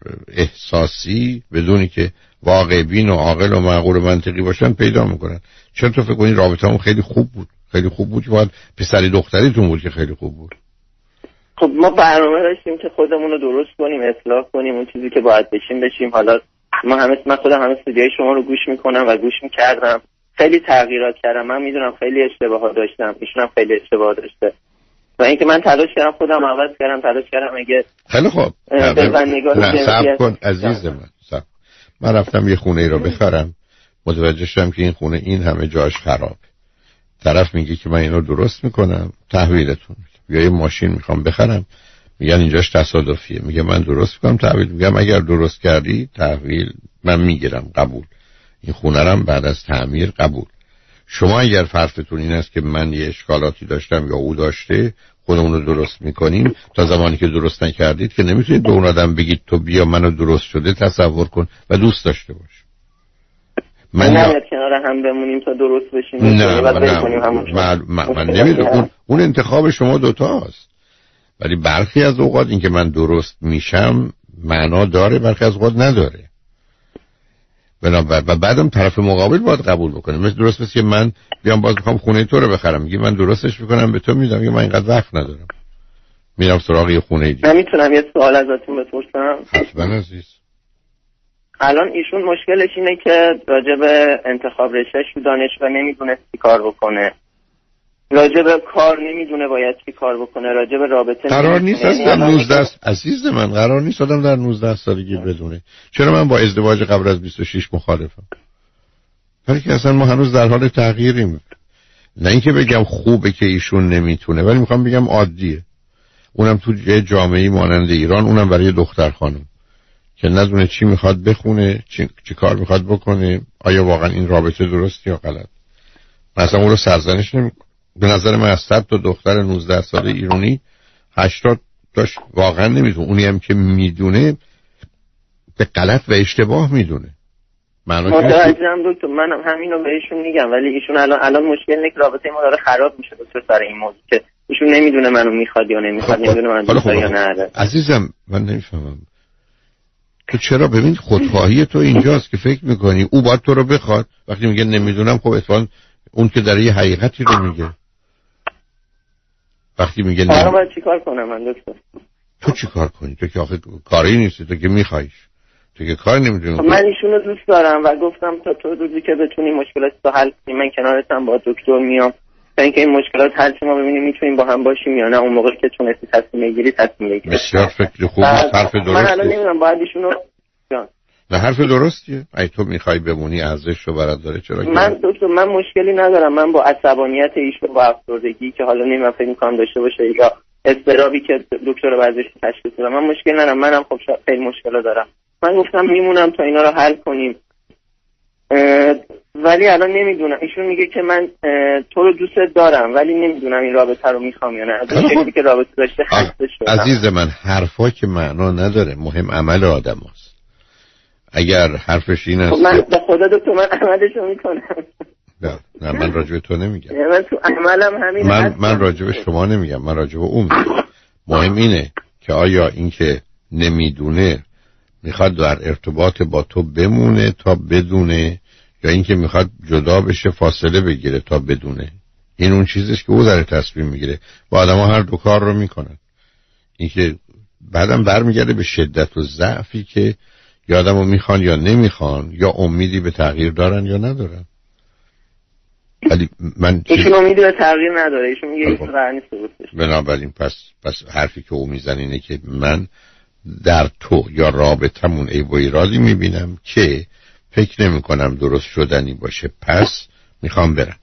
احساسی بدونی که واقع بین و عاقل و معقول و منطقی باشن پیدا میکنن. چرا تو فکر کنید رابطه‌مون خیلی خوب بود؟ خیلی خوب بود که باید پسری دختریتون بود که خیلی خوب بود. خب ما برنامه داشتیم که خودمون رو درست کنیم، اصلاح کنیم، اون چیزی که باید بشیم بشیم. حالا ما همه من خودم همه سیدیای شما رو گوش میکنم و گوش میکردم، خیلی تغییرات کردم. من میدونم خیلی اشتباهات داشتم، ایشون هم خیلی اشتباه داشته و اینکه من تلاش کردم خودم عوض کردم، تلاش کردم اگه خیلی خوب نه صبر کن عزیز من صبر. من رفتم یه خونه ای رو بخرم، متوجه شدم که این خونه این همه جاش خراب. طرف میگه که من اینو درست میکنم تحویلتون میدم. یا یه ماشین میخوام بخرم میگن اینجاش تصادفیه، میگه من درست میکنم تحویل میگم اگر درست کردی تحویل من میگیرم قبول. این خونه رم بعد از تعمیر قبول. شما اگر فرضتون این است که من یه اشکالاتی داشتم یا او داشته خودمون رو درست میکنیم، تا زمانی که درست نکردید که نمیتونید به اون آدم بگید تو بیا منو درست شده تصور کن و دوست داشته باش. من نمیاد کنار هم بمونیم تا درست بشیم. نه نه من, من, من نمیدونم اون, اون انتخاب شما دوتاست، ولی برخی از اوقات این که من درست میشم معنا داره، برخی از اوقات نداره. و بعدم طرف مقابل باید قبول بکنه. مثل درست مثل که من بیام باز میخوام خونه تو رو بخرم، میگی من درستش میکنم به تو میدم، میگه من اینقدر وقت ندارم میرم سراغ یه خونه دیگه. من میتونم یه سوال ازتون بپرسم؟ حتما عزیز. الان ایشون مشکلش اینه که راجع به انتخاب رشتهش تو دانشگاه نمیدونه چی کار بکنه، راجع به کار نمیدونه باید چی کار بکنه، راجع به رابطه قرار نیست در نوزده عزیز من قرار نیست آدم در نوزده سالگی بدونه. چرا من با ازدواج قبل از بیست و شش مخالفم؟ ولی که اصلا ما هنوز در حال تغییریم. نه اینکه بگم خوبه که ایشون نمیتونه، ولی میخوام بگم عادیه. اونم تو یه جامعه‌ای مانند ایران، اونم برای دختر خانم که ندونه چی میخواد بخونه، چی, چی کار میخواد بکنه، آیا واقعا این رابطه درست یا غلط. مثلا اون رو سرزنش نمیکنم. به نظر من از صد تا دختر نوزده ساله ایرانی هشتاد تاش واقعا نمیدونه. اونی هم که میدونه به غلط و اشتباه میدونه. متوجهم دکتر، منم همینو بهشون میگم، ولی ایشون الان الان مشکل اینه که رابطه ما داره خراب میشه دکتر سر این موضوع که ایشون نمیدونه منو میخواد یا نمیخواد، نمیدونه من دوست یا نه. عزیزم من نمیفهمم تو چرا. ببین خودخواهی تو اینجاست که فکر میکنی او باید تو رو بخواد. وقتی میگه نمیدونم خب اتفاقا اون که داره یه حقیقتی رو میگه. وقتی میگه نه من چیکار کنم من دکتر؟ تو چیکار کنی؟ تو که آخه کاری نیستی، تو که میخوایش، تو که کار نمیدونی. من ایشونو دوست دارم و گفتم تا تو روزی که بتونی مشکلات رو حل کنی من کنارتم با دکتر میام تا اینکه این مشکلات حل شه، ما ببینیم میتونیم با هم باشیم یا نه. اون موقع که تونستی تصمیم بگیری تصمیم بگیری. بسیار فکر خوبی، حرف درستی. من الان نمیدونم باید ایشونو نه حرف درستیه. ای تو میخوای بمونی ارزش رو برات داره. چرا من دکتر من مشکلی ندارم. من با عصبانیت ایشون با افسردگی که حالا نمیدونم فکر می‌کنم داشته باشه یا اضطرابی که دکتر ورزشی تشخیص داد من مشکل ندارم. منم خب خیلی مشکل دارم. من گفتم میمونم تا اینا رو حل کنیم، ولی الان نمیدونم. ایشون میگه که من تو رو دوست دارم ولی نمیدونم این رابطه رو میخوام یا نه. از اون شکلی که رابطه داشته خسته شدم. عزیز من حرفا که معنا نداره، مهم عمل آدماست. اگر حرفش این است من به خدا دکتر من عملشو میکنم. نه نه من راجع به تو نمیگم. من تو عملم همین من من راجع به شما نمیگم، من راجع به اون میگم. مهم اینه که آیا این که نمیدونه میخواد در ارتباط با تو بمونه تا بدونه، یا اینکه میخواد جدا بشه فاصله بگیره تا بدونه؟ این اون چیزیست که او داره تصمیم میگیره. با آدم‌ها هر دو کار رو میکنن. اینکه بعدم برمیگرده به شدت و ضعفی که یا آدمو میخوان یا نمیخوان، یا امیدی به تغییر دارن یا ندارن. ولی من ایشون امیدی به تغییر نداره، ایشون میگه این قرار نیست درست بشه. بنابراین پس پس حرفی که او میزنه اینه که من در تو یا رابطمون عیب و ایرادی میبینم که فکر نمی کنم درست شدنی باشه، پس میخوام برم.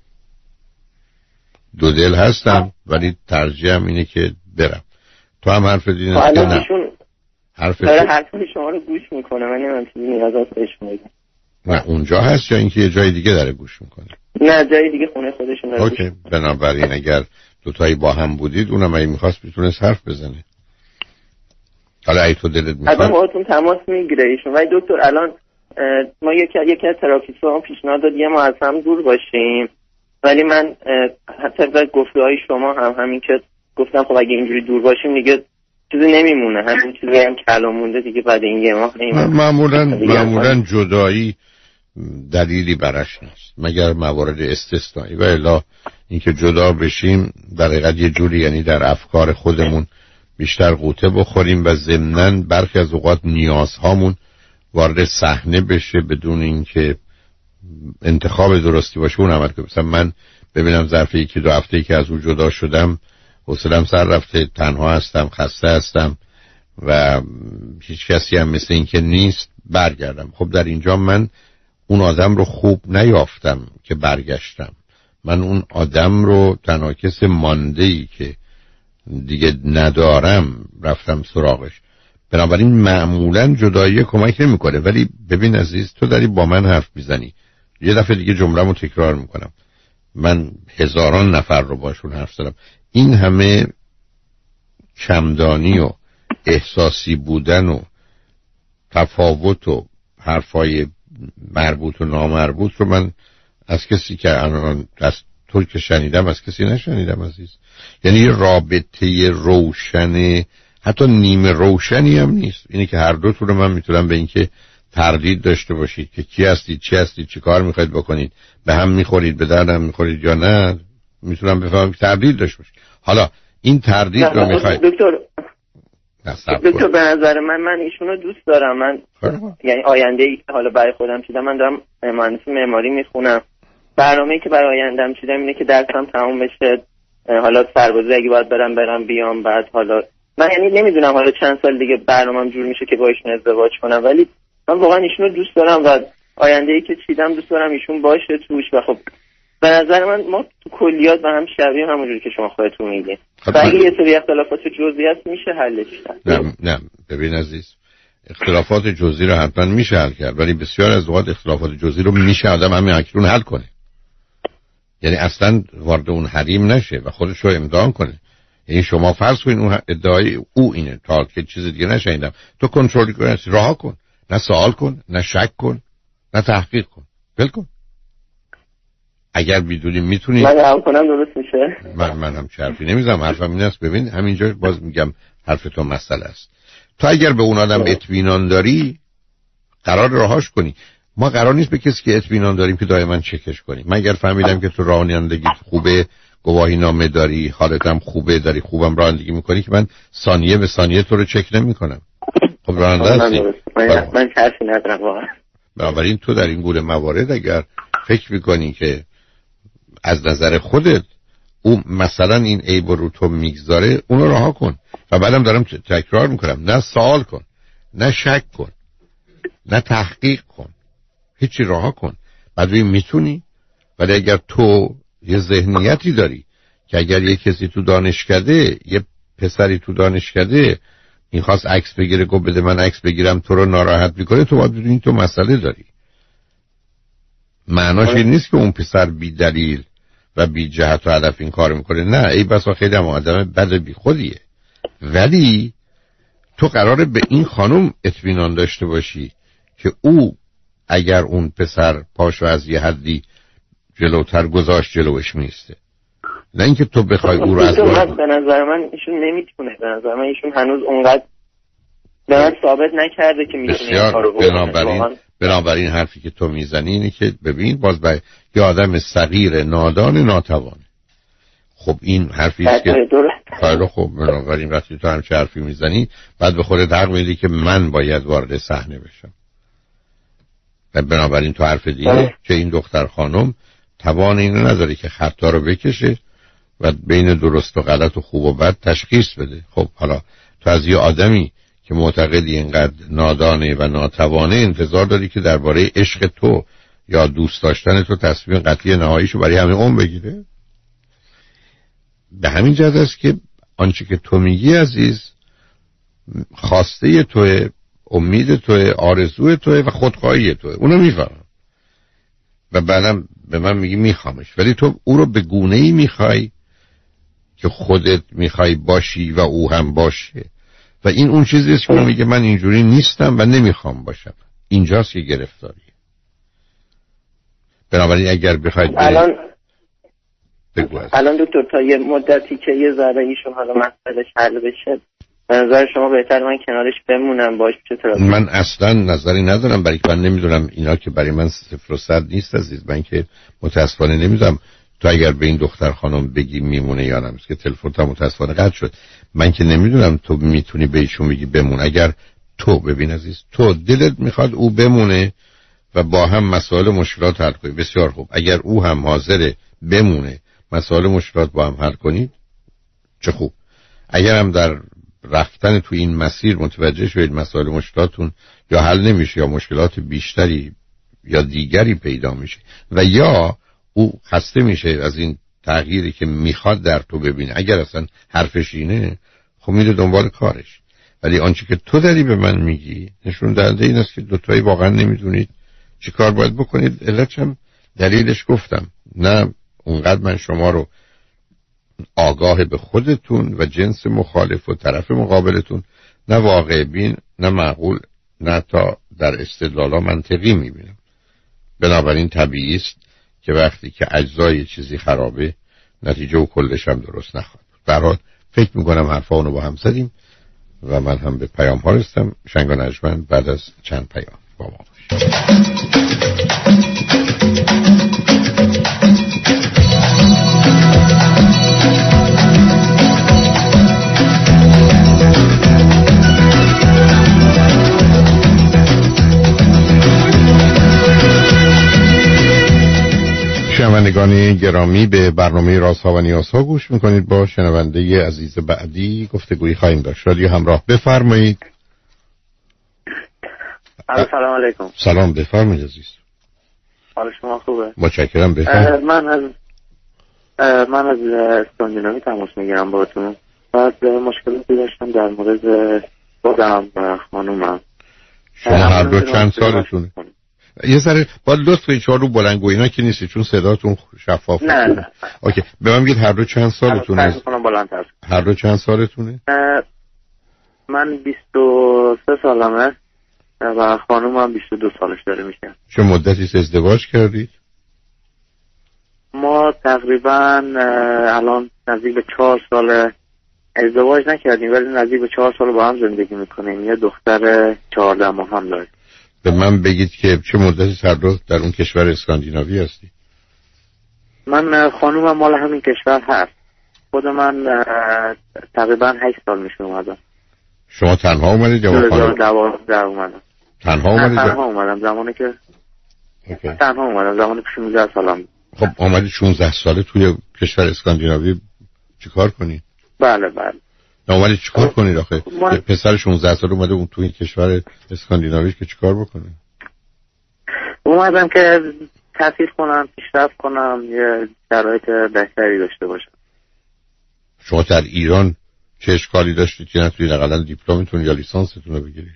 دو دل هستم ولی ترجیحم اینه که برم. تو هم حرف دین است که نه. حرف داره حرفی شما رو گوش میکنه، من نمیدونم چیزی نیاز هست بهش میگم. نه اونجا هست یا اینکه یه جای دیگه داره گوش میکنه؟ نه جای دیگه خونه خودشون داره. اوکی، بنابراین اگر دوتایی با هم بودید اونم اگه میخواست میتونست حرف بزنه. حالا ای تو دلت میخواد الان باهاتون تماس میگیره ایشون. ولی دکتر الان ما یکی یکی از تراپیست‌ها پیشنهاد داد یه ما از هم دور باشیم، ولی من حتی به گفته‌های شما هم همین که گفتم خب اگه اینجوری دور باشیم دیگه چیزی نمیمونه، همین چیزی هم کلام مونده دیگه بعد این یه ماه نمیمونه. معمولاً معمولاً جدایی دلیلی برش نیست مگر موارد استثنایی، و الا اینکه جدا بشیم در حقیقت یه جوری یعنی در افکار خودمون بیشتر غوطه بخوریم و ضمناً برخی از اوقات نیازهامون وارد صحنه بشه بدون اینکه انتخاب درستی باشه اون عمل کنه. مثلا من ببینم ظرف یکی دو هفته‌ای که از او جدا شدم حوصله‌ام سر رفته، تنها هستم، خسته هستم و هیچ کسی هم مثل این که نیست، برگردم. خب در اینجا من اون آدم رو خوب نیافتم که برگشتم، من اون آدم رو تنها کس مانده‌ای که دیگه ندارم رفتم سراغش. بنابراین معمولا جدایی کمک نمیکنه. ولی ببین عزیز، تو داری با من حرف میزنی، یه دفعه دیگه جمله‌مو تکرار میکنم، من هزاران نفر رو باشون حرف زدم، این همه کمدانی و احساسی بودن و تفاوت و حرفای مربوط و نامربوط رو من از کسی که الان از طور که شنیدم از کسی نشنیدم عزیز. یعنی یه رابطه روشن، حتی نیمه روشنی هم نیست. اینه که هر دو رو من میتونم به این که تردید داشته باشید که کی هستید، چی هستید، چی کار میخواید بکنید، به هم میخورید، به دردم میخورید یا نه، میتونم بفهمم که تردید داشته باشید. حالا این تردید رو میخواید دکتر دکتر به نظر من من ایشونو دوست دارم. من یعنی آینده ای که حالا برای خودم چیدم، من دارم مهندسی معماری میخونم، برنامه‌ای که برای آینده‌ام چیدم اینه که درسم تموم بشه، حالا سربازی اگه باید برم برم بیام، بعد حالا من یعنی نمیدونم حالا چند سال دیگه برنامه‌ام جور میشه که با ایشون ازدواج کنم، ولی من واقعا ایشونو دوست دارم و آینده‌ای که چیدم دوست دارم ایشون باشه توش. و خب به نظر من ما تو کلیات به هم شبیه، همونجوری که شما خودتون میگین. و اگه یه سری اختلافات جزئی هست میشه حلش کرد. نه نه ببین عزیز، اختلافات جزئی رو حتما میشه حل کرد، ولی بسیار از اوقات اختلافات جزئی رو میشه آدم همین اکنون حل کنه. یعنی اصلا وارد اون حریم نشه و خودش رو امتحان کنه. یعنی شما فرض کنید اون ادعای او اینه، تا که چیز دیگه نشنیدم، تو کنترل کن، رها کن، نه سوال کن، نه شک کن، نه تحقیق کن، ول کن. اگر بدونی میتونی من هم کنم درست میشه. من من هم حرفی نمیزنم، حرفم این است. ببین همینجا باز میگم حرف تو مسئله است. تو اگر به اون آدم اطمینان داری قرار راهاش کنی. ما قرار نیست به کسی که اطمینان داریم که دائما چکش کنیم. من اگر فهمیدم که تو رانندگی خوبه، گواهی نامه داری، حالت هم خوبه، داری خوبم رانندگی میکنی، که من ثانیه به ثانیه تو رو چک نمیکنم. خب راننده هستی. من من حرفی ندارم واقعا. بنابراین تو در این گونه موارد اگر فکر میکنی که از نظر خودت او مثلا این عیب رو تو میگذاره، اونو رها کن. و بعدم دارم تکرار میکنم، نه سوال کن، نه شک کن، نه تحقیق کن، هیچی، رها کن. بعد ببین میتونی. ولی اگر تو یه ذهنیتی داری که اگر یه کسی تو دانشکده، یه پسری تو دانشکده میخواست عکس بگیره، گفت بده من عکس بگیرم، تو رو ناراحت میکنه، تو باید بدونی تو مسئله داری. معناش این نیست که اون پسر بی دلیل و بی جهت و هدف این کار میکنه، نه، ای بسا خیلی هم آدم بد بی خودیه. ولی تو قراره به این خانم اطمینان داشته باشی که او اگر اون پسر پاشو از یه حدی جلوتر گذاشت جلوش میسته، نه اینکه تو بخوای او رو از باید. به نظر من ایشون نمیتونه، به نظر من ایشون هنوز اونقدر به من ثابت نکرده که میتونه این کارو بکنه. بنابراین بنابراین حرفی که تو میزنی اینه که ببین باز به یه آدم صغیر نادان ناتوان. خب این حرفی است که خیلی خوب، بنابراین وقتی تو همچه حرفی میزنی بعد به خودت حق میدی که من باید وارد صحنه بشم. و بنابراین تو حرف دیگه که این دختر خانم توان اینو نداره که خطا رو بکشه و بین درست و غلط و خوب و بد تشخیص بده. خب حالا تو از یه آدمی که معتقدی اینقدر نادانه و ناتوانه انتظار داری که درباره عشق تو یا دوست داشتن تو تصمیم قطعی نهاییشو برای همه عمر بگیره؟ به همین جهت است که آنچه که تو میگی عزیز خواسته توه، امید توه، آرزوی توه و خودخواهی توه. اونو میفهمم و بعدم به من میگی میخوامش، ولی تو او رو به گونه‌ای میخوای که خودت میخوای باشی و او هم باشه و این اون چیزی است که اون میگه من اینجوری نیستم و نمیخوام باشم. اینجاست که گرفتاریه. بنابراین اگر بخواید الان بگو الان دکتر تا یه مدتی که یه ذره ایشون حالا مسئلهش حل بشه به نظر شما بهتر من کنارش بمونم باش چطور؟ من اصلا نظری ندارم، برای من نمیدونم اینا که برای من صفر و صد نیست عزیز. من که متاسفانه نمیدونم تو اگر به این دختر خانم بگی میمونه یا نه، که تلفن تا متاسفانه قطع شد. من که نمیدونم تو میتونی به ایشون بگی بمون. اگر تو ببین عزیز تو دلت میخواد او بمونه و با هم مسائل مشکلات حل کنید، بسیار خوب. اگر او هم حاضره بمونه مسائل مشکلات با هم حل کنید چه خوب. اگر هم در رفتن تو این مسیر متوجه شوید مسائل مشکلاتون یا حل نمیشه یا مشکلات بیشتری یا دیگری پیدا میشه و یا او خسته میشه از این تغییری که میخواد در تو ببینه، اگر اصلا حرفش اینه خب میره دنبال کارش. ولی آنچه که تو داری به من میگی نشون دهنده این است که دوتایی واقعا نمیدونید چی کار باید بکنید. علتش هم دلیلش گفتم، نه اونقدر من شما رو آگاه به خودتون و جنس مخالف و طرف مقابلتون نه واقع بین، نه معقول، نه تا در استدلالا منطقی میبینم. بنابراین طبیعی است که وقتی که اجزای چیزی خرابه نتیجه و کلش هم درست نخواهد. به هر حال فکر میکنم حرفا اونو با هم زدیم و من هم به پیام ها رسیدم. شنگ و نجمن بعد از چند پیام با ما باشید. شنوندگان گرامی به برنامه رازها و نیازها گوش میکنید. با شنونده عزیز بعدی گفتگویی خواهیم داشت. رادیو همراه، بفرمایید. سلام علیکم. سلام، بفرمایید عزیز. حال شما خوبه؟ متشکرم. بفرمایید. من از من از اسکاندیناوی تماس میگیرم باهاتون. بعد مشکلاتی داشتم در مورد خودم و خانومم. شما هر دو چند سالتونه؟ یه ذره با لطف کنید چهار رو بلند گویی اینا که نیستی چون صداتون شفاف. نه نه. اوکی، به من بگید هر دو چند سالتونه؟ هر دو چند سالتونه؟ من بیست و سه سالمه و خانومم بیست و دو سالش داره میشه. چه مدتی ازدواج کردید؟ ما تقریبا الان نزدیک به چهار سال ازدواج نکردیم ولی نزدیک به چهار سال با هم زندگی میکنیم. یه دختر چهارده ماه هم داریم. به من بگید که چه مدتی هر دو در اون کشور اسکاندیناوی هستی؟ من خانومم مال همین کشور هست. خود من تقریبا هشت سال میشه اومدم. شما تنها اومدید یا با خانوم؟ دوازده اومدم. تنها اومدید؟ تنها اومدم زمانی که اوکی. تنها اومدم زمانی که شانزده سالم. خب اومدید شانزده ساله توی کشور اسکاندیناوی چیکار کنید؟ بله بله. اومدید چیکار کنید آخه؟ من... پسر شانزده ساله اومده اون توی کشور اسکاندیناوی که چیکار بکنه؟ اومدم که تحصیل کنم، پیشرفت کنم، یه شرایط بهتری داشته باشم. شما در ایران چه اشکالی داشتید که نتونید حداقل دیپلمتون یا لیسانستون رو بگیرید؟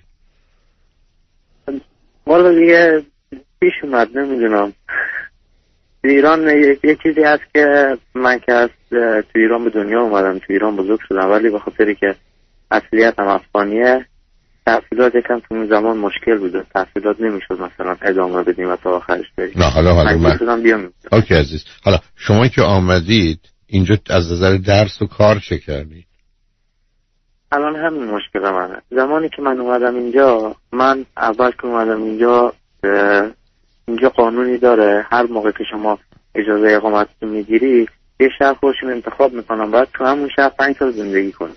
والا دیگه پیش اومد، نمیدونم. تو ایران یه چیزی هست که من که از تو ایران به دنیا اومدم، تو ایران بزرگ شدم، ولی به خاطری که اصلیتم افغانیه تحصیلات یکم تو اون زمان مشکل بود. تحصیلات نمیشد مثلا ادامه بدیم و تا آخرش بریم. نه حالا حالا من شدم بیام. اوکی عزیز. حالا شما که آمدید اینجا از نظر درس و کار چه کردید؟ الان همین مشکل منه. زمانی که من اومدم اینجا، من اول که اومدم اینجا اینجا قانونی داره هر موقع که شما اجازه اقامتتون میگیری یه شهر خودشون انتخاب میکنم، بعد تو همون شهر پنج سال زندگی کنی.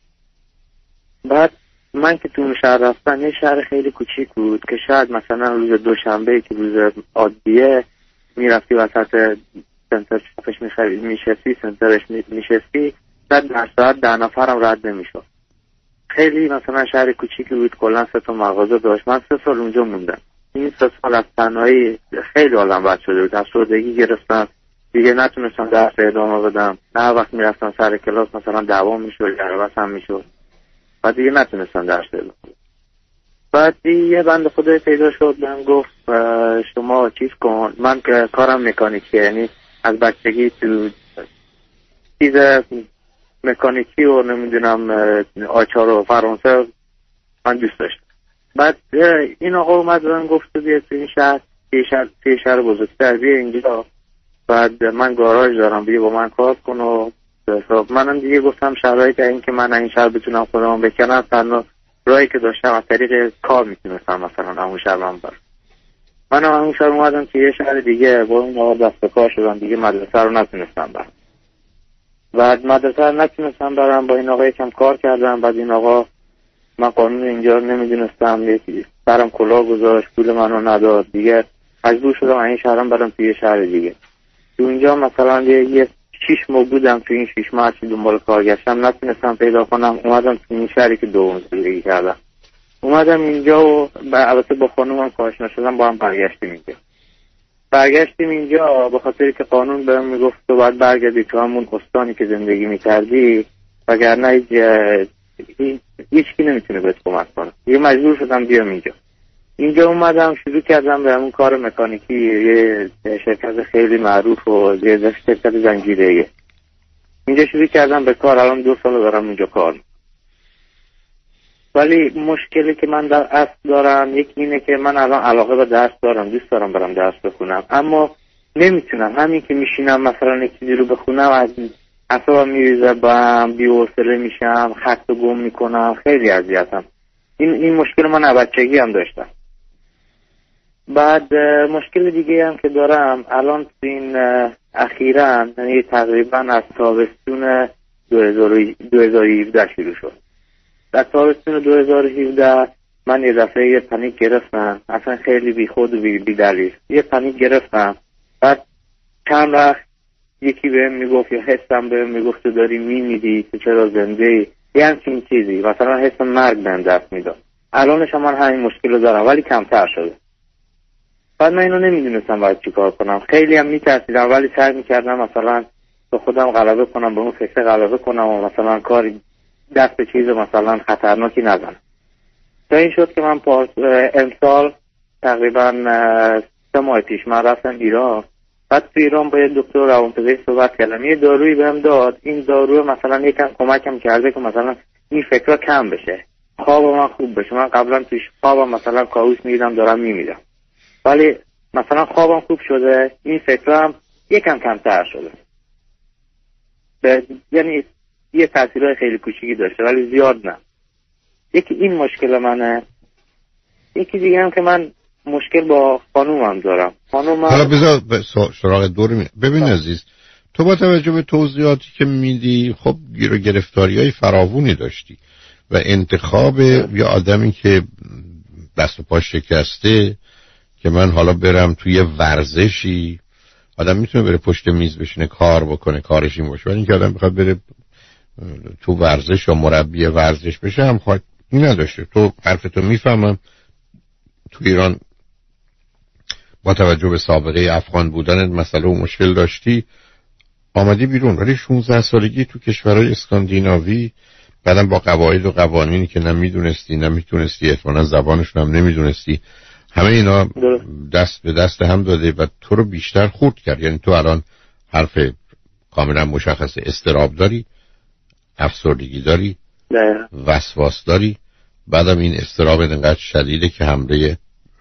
بعد من که تو اون شهر رفتم، یه شهر خیلی کوچیک بود که شاید مثلا روز دوشنبه که روز عادیه میرفتی وسط سنتر شفش میشستی سنترش میشستی بعد در ساعت ده نفرم رد نمیشد. خیلی مثلا شهر کوچیکی بود، کلا سه تا مغازه داشت. من سه سال اونجا موندم. این سه سال از تنهایی خیلی حالم بد شده بود، افسردگی گرفتم دیگه، نتونستم درس ادامه بدم. هر وقت میرفتم سر کلاس مثلا دعوا میشد، جربت هم میشد، بعد دیگه نتونستم درس بدم. بعد یه بنده خدای پیدا شد بهم گفت شما چیز کن. من که کارم مکانیکیه، یعنی از بچگی تو چیز مکانیکی و نمیدونم آچار و فرانسه من دوست داشتم. بعد این آقا اومد بهم گفت بیا تو این شهر، یه شهر یه شهر بزرگتر، بیا اینجا. بعد من گاراژ دارم، بیا با من کار کن. و حساب منم دیگه گفتم شرایط این که من این شهر بتونم خودم بکنم، تنها راهی که داشتم از طریق کار میتونستم مثلا همون شهر من برم. من همون شهر اومدم که یه شهر دیگه با اون آقا دست به کار شدم دیگه، مدرسه رو نتونستم برم. بعد مدرسه رو نتونستم برم، با این آقا یکم کار کردم. بعد این آقا، من قانون اینجا نمیدونستم، یکی سرم کلاه گذاشت، پول منو نداد دیگه، مجبور شدم این شهرم برم توی شهر دیگه. تو اینجا مثلا یه شیش ماه بودم، تو این شیش ماه چی دنبال کار گشتم نتونستم پیدا کنم. اومدم تو این شهری که دوم زندگی کردم، اومدم اینجا و البته با خانومم آشنا شدم، با هم برگشتیم اینجا. برگشتیم اینجا به خاطر که قانون بهم میگفت تو باید برگردی تو همون استانی که زندگی میکردی، وگرنه هیچ هیچ کی نمیتونه بهت کمک کنه. یه مجبور شدم بیام اینجا. اینجا اومدم شروع کردم به همون کار مکانیکی، یه شرکت خیلی معروف و یه شرکت زنجیره‌ایه. اینجا شروع کردم به کار، الان دو سال دارم اینجا کار. ولی مشکلی که من در اصل دارم یکی اینه که من الان علاقه به درس دارم، دوست دارم برم درس بخونم، اما نمیتونم. همین که میشینم مثلا یک چیزی رو بخونم از اعصابم میریزه، بام بی‌حوصله میشم، خط رو گم میکنم، خیلی اذیتم. این این مشکل من از بچگی هم داشتم. بعد مشکل دیگه هم که دارم الان این اخیراً، یعنی تقریبا از تابستون دو هزار و هفده شروع شد. در تابستون دو هزار و هفده من یه دفعه یه پنیک گرفتم، اصلا خیلی بی خود و بی, بی دلیل یه پنیک گرفتم. بعد چند وقت یکی بهم میگفت یا حسم بهم میگفت تو داری میمیری، تو چرا زنده ای، یه همچین چیزی، مثلا حس مرگ بهم دست میداد. الانش من همین مشکل رو دارم ولی کمتر شده. بعد من اینو نمیدونستم باید چی کار کنم، خیلی هم میترسیدم، ولی سعی میکردم مثلا به خودم غلبه کنم، به اون فکر غلبه کنم و مثلا کاری دست به چیز مثلا خطرناکی نزنم. تا این شد که من پارس امسال تقریبا سه ماه پیش من رفتم ایران. بعد تو ایران با یه دکتر روانپزشک صحبت کردم، یه دارویی بهم داد. این دارو مثلا یکم کمکم کرده که مثلا این فکرها کم بشه، خوابم من خوب بشه. من قبلا توش خوابم مثلا کابوس میدیدم دارم میمیرم، ولی مثلا خوابم خوب شده، این فکرام یکم کمتر شده. به یعنی یه تاثیرای خیلی کوچیکی داشته ولی زیاد نه. یکی این مشکل منه. یکی دیگه هم که من مشکل با خانومم دارم. خانومم حالا بذار سراغ دور می... ببین آه. عزیز، تو با توجه به توضیحاتی که میدی خب گیر و گرفتاری‌های فراوانی داشتی و انتخاب یا آدمی که دست و پا شکسته که من حالا برم توی ورزشی، آدم میتونه بره پشت میز بشینه کار بکنه، کارش این باشه، ولی اینکه آدم بخواد بره تو ورزش یا مربی ورزش بشه هم خواهد این نداشته. تو حرفتو میفهمم، تو ایران با توجه به سابقه افغان بودن مسئله و مشکل داشتی، آمدی بیرون، ولی شانزده سالگی تو کشورهای اسکاندیناوی، بعدم با قواعد و قوانینی که نمیدونستی نمیتونستی، احتمالاً زبانشون هم نمیدونستی، همه اینا دست به دست هم داده و تو رو بیشتر خورد کرد. یعنی تو الان حرف کاملا مشخص اضطراب داری، افسردگی داری، نه. وسواس داری، بعدم این اضطراب انقدر شدیده که حمله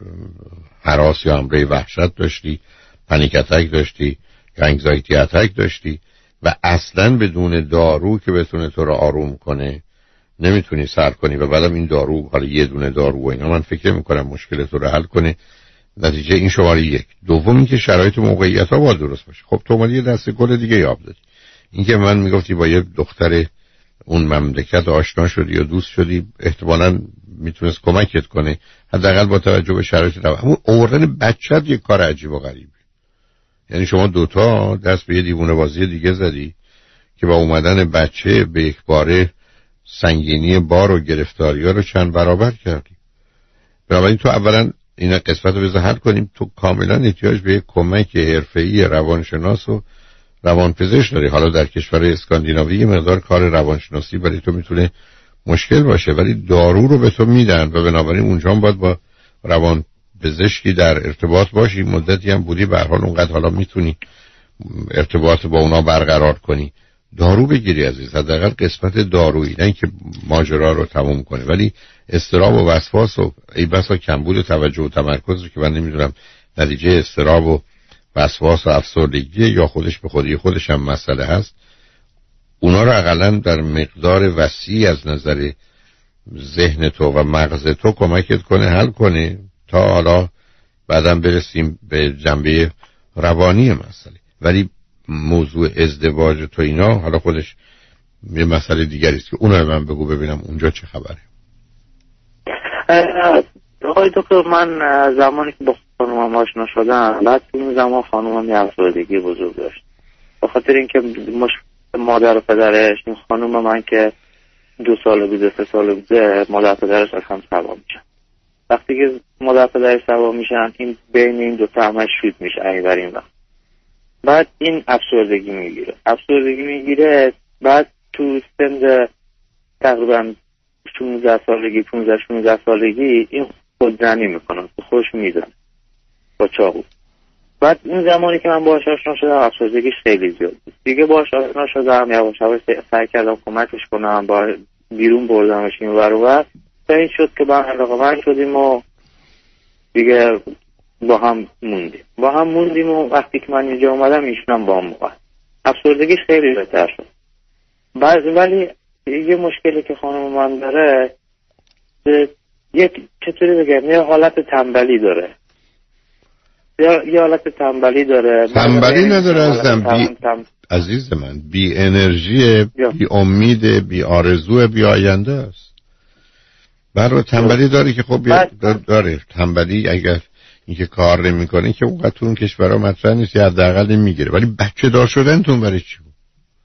هراس یا حمله وحشت داشتی، پنیک اتک داشتی، انگزایتی اتک داشتی و اصلا بدون دارو که بتونه تو رو آروم کنه نمیتونی سر کنی و بعدم این دارو، حالا یه دونه دارو و اینا، من فکر میکنم مشکل تو رو حل کنه. نتیجه این شماره یک. دوم این که شرایط و موقعیت ها باید درست باشه. خب تو اومدی یه دسته گل دیگه یاب دادی. این که من میگفتی با یه دختر اون مملکت آشنا شدی یا دوست شدی، احتمالاً میتونست کمکت کنه، حداقل با توجه به شرایط رو. اما آوردن بچت یه کار عجیب و غریبه. یعنی شما دوتا دست به یه دیوونه بازی دیگه زدی که با اومدن بچه به یک باره سنگینی بار و گرفتاری ها رو چند برابر کردی. بنابراین تو اولا این قسمت رو بذار حل کنیم. تو کاملا احتیاج به یک کمک حرفه‌ای روانشناس و روانپزشک داری. حالا در کشور اسکاندیناوی یه مقدار کار روانشناسی برای تو میتونه مشکل باشه، ولی دارو رو به تو میدن و بنابراین اونجا هم باید با روانپزشکی در ارتباط باشی. مدتی هم بودی، به هر حال اونقدر حالا میتونی ارتباط با اونا برقرار کنی. دارو بگیری عزیز، حداقل قسمت دارویی، نه اینکه ماجرا رو تموم کنه، ولی اضطراب و وسواس و ای بسا کمبود توجه و تمرکز رو که من نمیدونم نتیجه اضطراب و وسواس و افسردگی یا خودش به خودی خودش هم مسئله هست، اونا رو حداقل در مقدار وسیع از نظر ذهن تو و مغز تو کمکت کنه حل کنه تا حالا بعدم برسیم به جنبه روانی مسئله. ولی موضوع ازدواج تو اینا حالا خودش یه مسئله دیگری است که اون رو من بگو ببینم اونجا چه خبره. آقای دکتر، من زمانی که با خانومم آشنا شدم، بعد اون زمان خانومم یه افسردگی بزرگ داشت، به خاطر اینکه مشکل مادر و پدرش، این خانوم من که دو سال بوده سه سال بوده، مادر پدرش از هم سوا میشن. وقتی که مادر پدرش سوا میشن، این بین این دو تا همش شوت میشه این این وقت. بعد این افسردگی میگیره افسردگی میگیره بعد تو سن تقریبا شانزده سالگی پانزده شانزده سالگی این خودزنی میکنه، خوش میزنه با چاقو. بعد این زمانی که من باهاش آشنا شدم افسردگیش خیلی زیاد بود. دیگه باهاش آشنا شدم یواش یواش سعی کردم کمکش کنم، با بیرون بردمش این ور و ور تا این شد که با هم علاقه‌مند شدیم و دیگه با هم موندیم با هم موندیم و وقتی که من اینجا اومدم ایشون هم با هم اومد. افسردگیش خیلی بهتر شد. بعد ولی یه مشکلی که خانم من داره، یک چطوری بگم، یه حالت تنبلی داره یا یه حالت تنبلی داره. تنبلی نداره عزیزم، بی... تم... عزیز من بی انرژی، بی امید، بی آرزو، بی آینده است. برای تنبلی داره که خب بعد... داره تنبلی اگر اینکه کار نمی‌کنه که اونقدر تو اون کشورها مطرح نیست، یا حداقل نمیگیره. ولی بچه دار شدنتون برای چی بود؟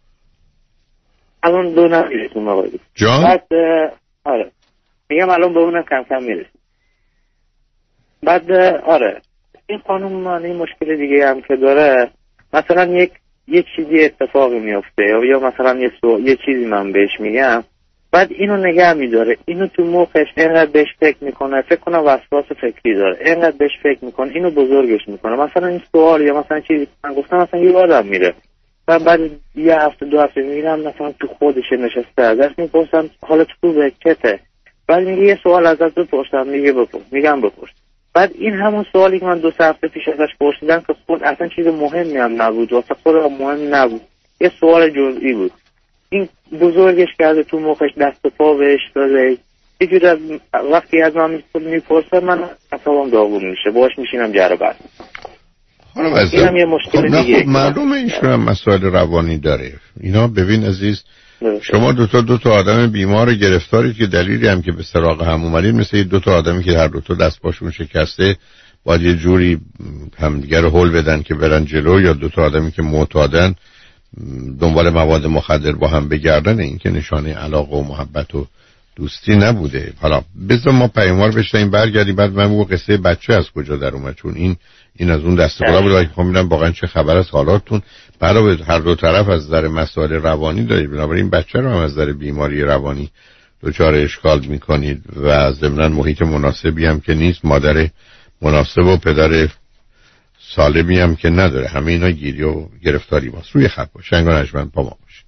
الان دو نمیرسیم آقای جان؟ بعد آره میگم الان به اونم کم کم میرسیم. بعد آره این خانم من این مشکل دیگه هم که داره، مثلا یک یک چیزی اتفاقی میفته یا مثلا یه سو... یه چیزی من بهش میگم، بعد اینو نگه میداره، اینو تو مخش اینقدر بهش فکر میکنه، فکر کنم وسواس فکری داره، اینقدر بهش فکر میکنه اینو بزرگش میکنه. مثلا این سوال یا مثلا چیزی من گفتم مثلا یه آدم میره و بعد یه هفته دو هفته میبینم مثلا تو خودش نشسته، ازش میپرسم حالت خوبه چته، بعد میگه یه سوال ازت بپرسم، میگه بپرس، میگم بپرس. بعد این همون سوالی که من دو سه هفته پیش ازش پرسیدم که خود اصلا چیز مهمی هم نبود، واسه خودم مهم نبود، یه سوال جزئی بود، این بزرگش کرده تو مخش، دست و پا بهش داده. یه جور از وقتی از من میپرسه من اصابم داغون میشه، باهاش میشینم جره بر. حالا اینم یه مشکل خب دیگه. خب معلومه ایشون هم مسائل روانی داره. اینا ببین عزیز، شما دو تا دو تا آدم بیمار گرفتارید که دلیلی هم که به سراغ هم اومدید مثل دو تا آدمی که هر دو تا دست پاشون شکسته باید یه جوری همدیگه رو هول بدن که برن جلو، یا دو تا آدمی که معتادن دنبال مواد مخدر با هم بگردن. این که نشانه علاقه و محبت و دوستی نبوده. حالا بذار ما پیاموار بشنیم برگردیم، بعد من بگو قصه بچه از کجا در اومد، چون این این از اون دسته بالا بود که می‌خوام واقعا چه خبر از حالاتون. علاوه هر دو طرف از نظر مسائل روانی دارید، بنابراین بچه رو هم از نظر بیماری روانی دچار اشکال می‌کنید و ضمناً محیط مناسبی هم که نیست، مادر مناسب و پدر سالمی هم که نداره. همه اینا گیری و گرفتاری ماست. روی خط باش شنگان اجمن با ما باش.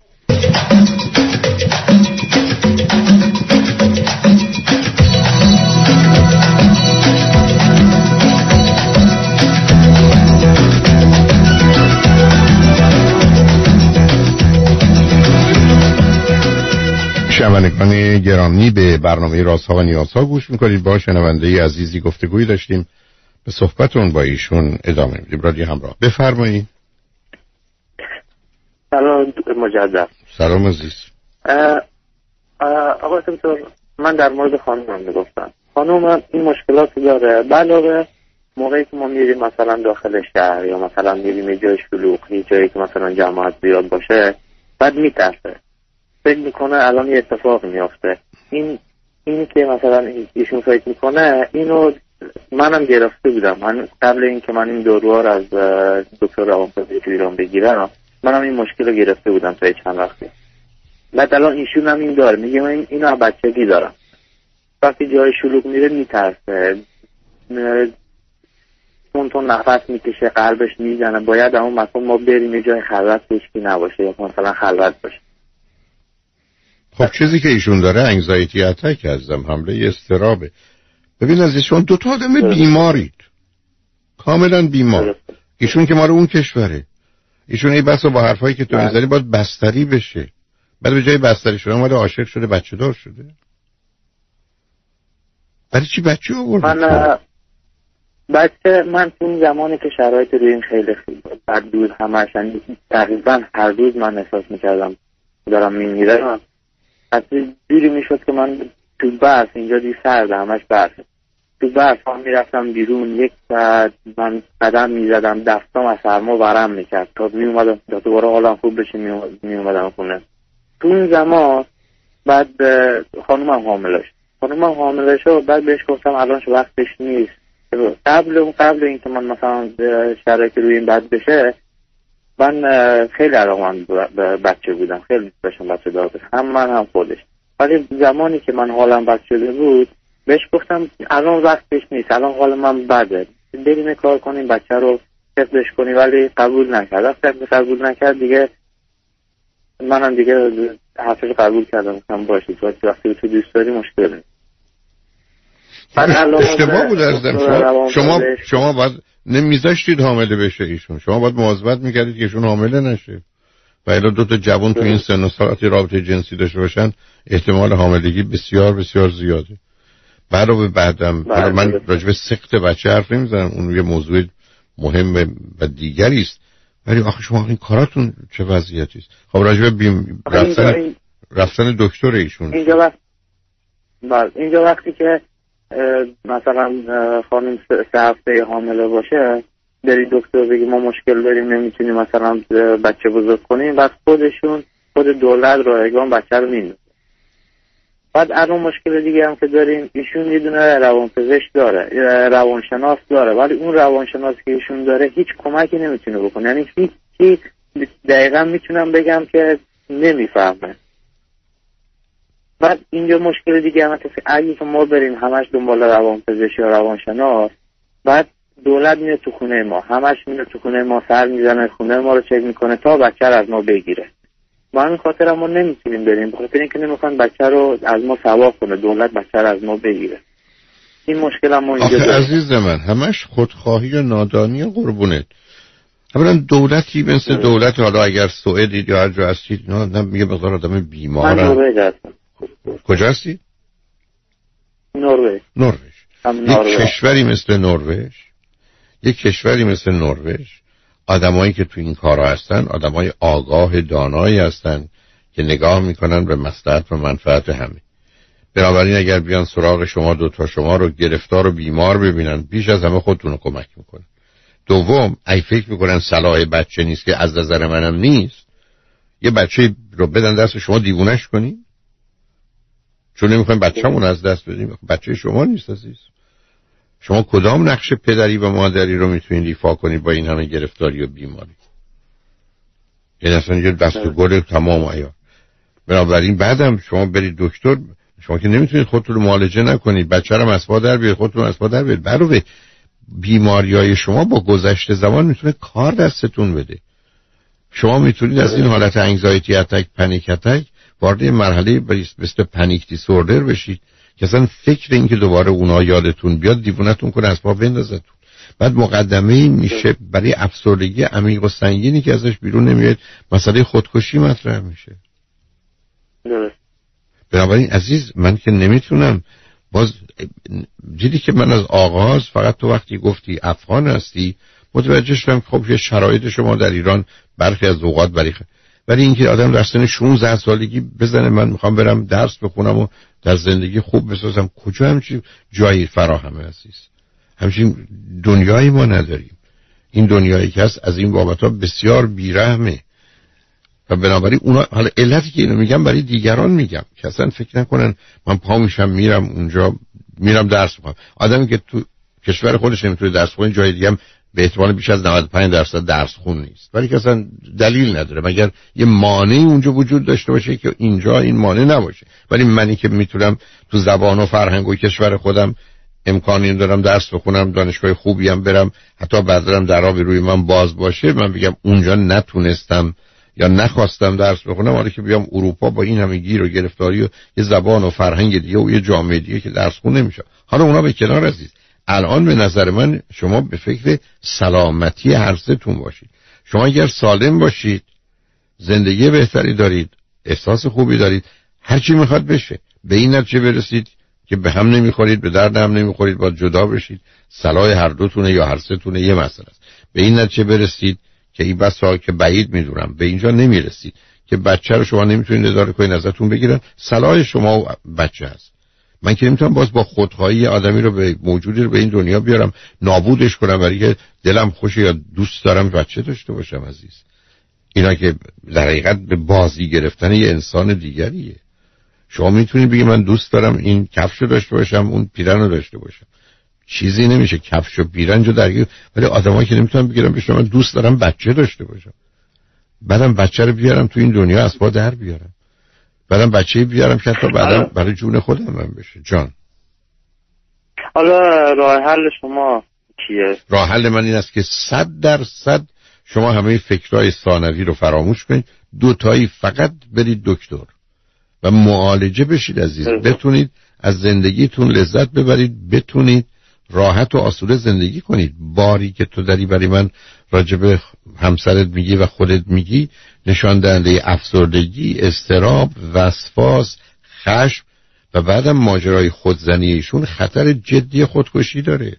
شنوندگان گرامی، به برنامه رازها و نیازها گوش میکنید. با شنونده عزیزی گفتگوی داشتیم، به صحبتون با ایشون ادامه میدیم. رادیو همراه، بفرمایید. سلام مجدد. سلام عزیز. آقا دکتر، من در مورد خانومم میگفتم. خانومم این مشکلات داره، علاوه موقعی که ما میریم مثلا داخل شهر یا مثلا میریم یه جای شلوغی، جایی که مثلا جماعت زیاد باشه، بعد میترسه، فکر میکنه الان یه اتفاق میافته. این اینی که مثلا ایشون فکر میکنه، اینو منم گرفته بودم. من قبل این که من این داروها رو از دکتر روانپزشک ایران بگیرم، منم این مشکل رو گرفته بودم تا چند وقتی. بعد الان ایشون هم این داره، میگه من اینو از بچگی دارم. وقتی جای شلوغ میره میترسه، اون تو نفس میکشه، قلبش میزنه. باید اون مکان ما بریم یه جای خلوت هیچکی نباشه یا مثلا خلوت باشه. خب چیزی که ایشون داره انگزایتی اتک هستم، حمله اضطرابه. ببین عزیز، شما دو تا آدم بیمارید، کاملا بیمار. ایشون که مال اون کشوره، ایشون ای بسا با حرفایی که تو میزنی باید بستری بشه، بعد به جای بستری شده اومده عاشق شده، بچه دار شده. برای چی بچه آورده؟ من بچه من اون زمانی که شرایط روی این خیلی خیلی بد بود، همش تقریبا هر روز من احساس میکردم دارم میمیرم. حتی جوری میشد که من تو برف، اینجا دی سرده، همش برف، تو برف هم میرفتم بیرون، یک ساعت من قدم میزدم، دستام از سرما ورم میکرد تا میومدم تا دوباره حالم خوب بشه میومدم خونه. تو اون زمان بعد خانومم حامله شد. خانومم حامله شد، بعد بهش گفتم الانش وقتش نیست. قبل قبل اینکه من مثلا شرایط روی این بد بشه، من خیلی علاقه‌مند به بچه بودم، خیلی دوست داشتم بچه دار بشم، هم من هم خودش. ولی زمانی که من حالم بد شده بود، بهش گفتم الان وقتش نیست، الان حال من بده، بریم کار کنیم بچه رو حفظش کنیم. ولی قبول نکرد. وقتی قبول نکرد دیگه منم دیگه حرفش قبول کردم، گفتم باشه تو وقتی تو دوست داری مشکل نیست. اشتباه بود ازم. شما شما شما باید نمیذاشتید حامله بشه ایشون، شما باید مواظبت میکردید که ایشون حامله نشه. و الا دو تا جوان تو این سن و ساعتی رابطه جنسی داشته باشن، احتمال حاملگی بسیار بسیار زیاده. علاوه بعدم من راجع به سقط بچه حرف نمیزنم، اون یه موضوع مهم و دیگری است. ولی آخه شما این کاراتون چه وضعیتی است؟ خب راجع به بیم... رفتن این... رفتن دکتر ایشون اینجا وقت بله اینجا وقتی که مثلا خانم سه هفته حامله باشه، بری دکتر بگی ما مشکل داریم نمیتونیم مثلا بچه بزرگ کنیم، بعد خودشون خود دولت رایگان بچه رو میندازه. بعد الان مشکل دیگه هم که داریم، ایشون یه دونه روانپزشک داره، روانشناس داره، ولی اون روانشناس که ایشون داره هیچ کمکی نمیتونه بکنه. یعنی هیچ دقیقا میتونم بگم که نمیفهمه. بعد اینجا مشکل دیگه هم که اگه که ما بریم همش دنبال روانپزشک یا روانشناس، بعد دولت میاد تو خونه ما، همش میاد تو خونه ما، سر میزنه، خونه ما رو چک میکنه تا بچه رو از ما بگیره. با همین خاطر ما نمیتونیم بریم، بخاطر اینکه نمیخوان بچه رو از ما سواب کنه، دولت بچه رو از ما بگیره. این مشکل هم ما اینجا داریم. عزیز من همش خودخواهی و نادانی قربونت. اولا دولتی مثل دولت، حالا اگر سوئدید یا هر جا هستید، اینا میگه مقدار آدم بیمارن. من نروژ هستم. کجا هستی؟ نروژ. نروژ. یک کشوری مثل نروژ، یک کشوری مثل نروژ، آدمایی که تو این کارا هستن آدمای آگاه دانایی هستن که نگاه میکنن به مصلحت و منفعت همه. بنابراین اگر بیان سراغ شما دو تا شما رو گرفتار و بیمار ببینن، بیش از همه خودتون رو کمک میکنن. دوم، ای فکر میکنن صلاح بچه نیست که از نظر منم نیست، یه بچه رو بدن دست شما دیوونش کنی چون نمیخوایم بچه‌مون از دست بدیم. بچه شما نیست عزیز. شما کدام نقش پدری و مادری رو میتونید ایفا کنید با این همه گرفتاری و بیماری؟ این اصلا یه دست و گل تمام عیار. بنابراین بعدم شما برید دکتر، شما که نمیتونید خودتون رو معالجه نکنید، بچه رو مسوا در بیارید، خودتون مسوا در بیارید. علاوه بیماریای شما با گذشت زمان میتونه کار دستتون بده. شما میتونید از این حالت انگزایتی اتک، پنیک اتک وارد مرحله مثل پنیک دیسوردر بشید که اصلا فکر این که دوباره اونا یادتون بیاد دیوونتون کنه، از پا بندازتون. بعد مقدمه این میشه برای افسردگی عمیق و سنگینی که ازش بیرون نمیاد، مسئله خودکشی مطرح میشه. بنابراین عزیز من که نمیتونم. باز دیدی که من از آغاز فقط تو وقتی گفتی افغان هستی متوجه شدم خب یه شرایط شما در ایران برخی از اوقات بریخ، ولی اینکه آدم در سن شانزده سالگی بزنه من میخوام برم درس بخونم و در زندگی خوب بسازم، کجا همچین جایی فراهمه عزیز؟ همچین دنیایی ما نداریم. این دنیایی که هست از این بابت ها بسیار بیرحمه و بنابراین اونا، حالا علتی که اینو میگم برای دیگران میگم که اصلا فکر نکنن من پا میشم میرم اونجا میرم درس بخونم. آدمی که تو کشور خودش نمیتونه درس بخونه جای دیگه هم به احتمال بیش از نود و پنج درصد درس خون نیست، ولی که اصلا دلیل نداره مگر یه مانعی اونجا وجود داشته باشه که اینجا این مانع نباشه. ولی منی که میتونم تو زبان و فرهنگ و کشور خودم امکانی دارم درس بخونم، دانشگاه خوبی هم برم، حتی بعدم درآب روی من باز باشه، من بگم اونجا نتونستم یا نخواستم درس بخونم، حالا که بیام اروپا با این همه گیر و گرفتاری و یه زبان و فرهنگ دیگه و یه جامعه دیگه که درس خون نمیشه. حالا اونا به کنار عزیز، الان به نظر من شما به فکر سلامتی هر سه‌تون باشید. شما اگر سالم باشید، زندگی بهتری دارید، احساس خوبی دارید، هر چی میخواد بشه، به این نتیجه برسید که به هم نمیخورید، به درد هم نمیخورید، باید جدا بشید، صلاح هر دوتونه یا هر سه‌تونه یه مسئله است. به این نتیجه برسید که این بسا که بعید میدونم به اینجا نمیرسید که بچه رو شما نمیتونید اداره کنید ازتون بگیرن، صلاح شما و بچه هست. من که نمیتونم باز با خودخواهی آدمی رو به موجودی رو به این دنیا بیارم نابودش کنم برای که دلم خوشه یا دوست دارم بچه داشته باشم عزیز. اینا که در حقیقت به بازی گرفتن یه انسان دیگریه. شما میتونید بگید من دوست دارم این کفشو داشته باشم اون پیرن رو داشته باشم، چیزی نمیشه کفش و پیرن جو درگیر، ولی آدمایی که نمیتونن بگیرن بهش من دوست دارم بچه داشته باشم، بعدم بچه رو بیارم تو این دنیا از پا در بیارم، بعدم بچه‌ای بیارم که حتی بعدم برای جون خودم هم بشه. جان حالا راه حل شما چیه؟ راه حل من این است که صد درصد شما همه فکرهای ثانوی رو فراموش کنید، دو تایی فقط برید دکتر و معالجه بشید عزیز، بتونید از زندگیتون لذت ببرید، بتونید راحت و آسوده زندگی کنید. باری که تو داری برای من راجب همسرت میگی و خودت میگی نشان دهنده افسردگی، اضطراب، وسواس، خشم و بعدم ماجرای خودزنی ایشون خطر جدی خودکشی داره.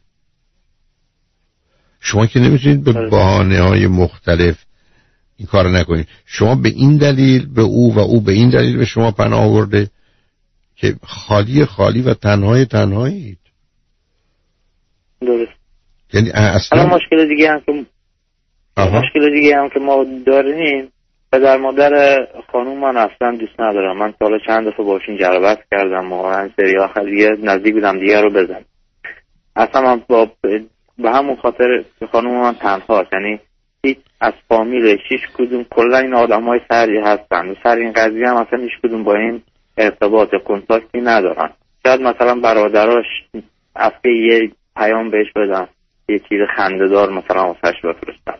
شما که نمیتونید به بهانه‌های مختلف این کار نکنید. شما به این دلیل به او و او به این دلیل به شما پناه آورده که خالی خالی و تنهای تنهایید. درست. یعنی اصلا حالا مشکل دیگه هم که آها. مشکل دیگه هم که ما داریم، پدر مادر خانوم من اصلا دوست ندارم. من سال چند دفعه باشین جربت کردم و این سری آخر دیگه نزدیک بودم دیگه رو بزن. اصلا من با به همون خاطر خانوم من تنهاست، یعنی هیچ از فامیلش هیچ کدوم، کلا این آدمای سری هستن و سر این قضیه هم اصلا هیچ کدوم با این ارتباط کنتاکتی ندارن. شاید مثلا برادراش هفته یه پیام بهش بدن، یه چیز خنده‌دار مثلا واسش بفرستن.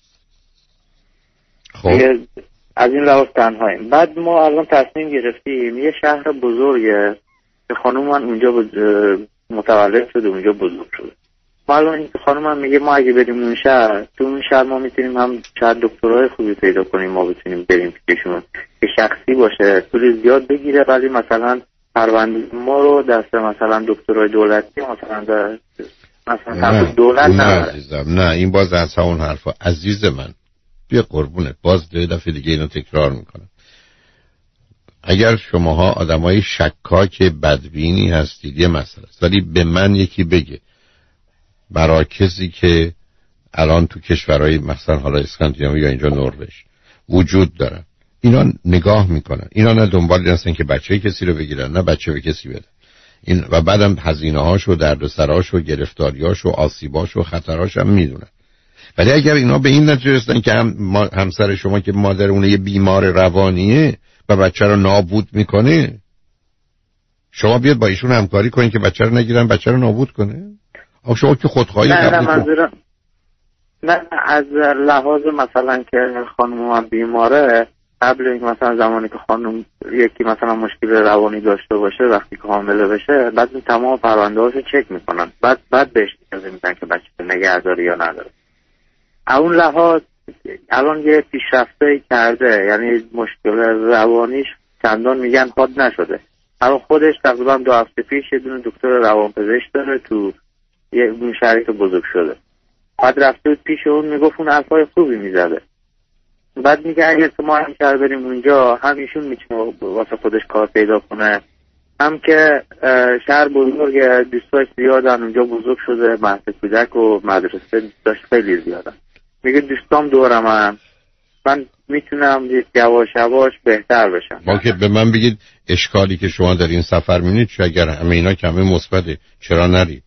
خب از این لحاظ تنهاییم. بعد ما الان تصمیم گرفتیم یه شهر بزرگه که خانوم من اونجا متولد شده، اونجا بزرگ شده. ما الان این خانوم من میگه ما اگه بریم اون شهر، تو اون شهر ما میتونیم هم شاید دکترای خوبی پیدا کنیم، ما بتونیم بریم پیششون که شخصی باشه، طول زیاد بگیره، ولی مثلا پرونده ما رو دست مثلا دکترای دولتی مثلا در مثلا دولت نه عزیزم، نه این باز از همون حرفا. عزیز من بیا قربونت، باز دو دفعه دیگه اینو تکرار میکنم. اگر شماها آدمای شکاک بدبینی هستید یه مسئله است، ولی به من یکی بگه برای کسی که الان تو کشورهای مثلا حالا اسکاندیناوی یا اینجا نروژ وجود دارن، اینا نگاه میکنن، اینا نه دنبال هستن که بچه کسی رو بگیرن نه بچه به کسی بدن، این و بعدم هزینه هاش و دردسراش و گرفتاریاش و آسیباش و خطراش هم میدونن. ولی اگر اینا به این نتیجه رسیدن که هم همسر شما که مادر اونه یه بیمار روانیه و بچه رو نابود میکنه، شما بیاد با ایشون همکاری کنین که بچه رو نگیرن، بچه رو نابود کنه. آخه شما که خودخواهی نه نه منظورم نه از لحاظ مثلا که خانم من بیماره، قبل این مثلا زمانی که خانم یکی مثلا مشکل روانی داشته باشه، وقتی که حامله بشه، بعد این تمام پرونده هاشو چک میکنن، بعد بعد بهش اجازه میدن که بچه نگهداری یا نداره. اون لحاظ الان یه پیشرفته کرده، یعنی مشکل روانیش چندان میگن حاد نشده، الان خودش تقریبا دو هفته پیش یه دونه دکتر روانپزشک داره تو یه شهری که بزرگ شده. بعد رفته بود پیش اون میگفت اون حرفای خوبی میزده. بعد میگه اگه ما هم شهر بریم اونجا هم ایشون میتونه واسه خودش کار پیدا کنه، هم که شهر بزرگه، دوستاش زیادن، اونجا بزرگ شده، مهد کودک و مدرسه دوستاش خیلی زیادن. میگه دوستام دورم هم، من میتونم یواش یواش بهتر بشم. با که به من بگید اشکالی که شما در این سفر میبینید چه؟ اگر همه اینا که همه مثبته چرا نرید؟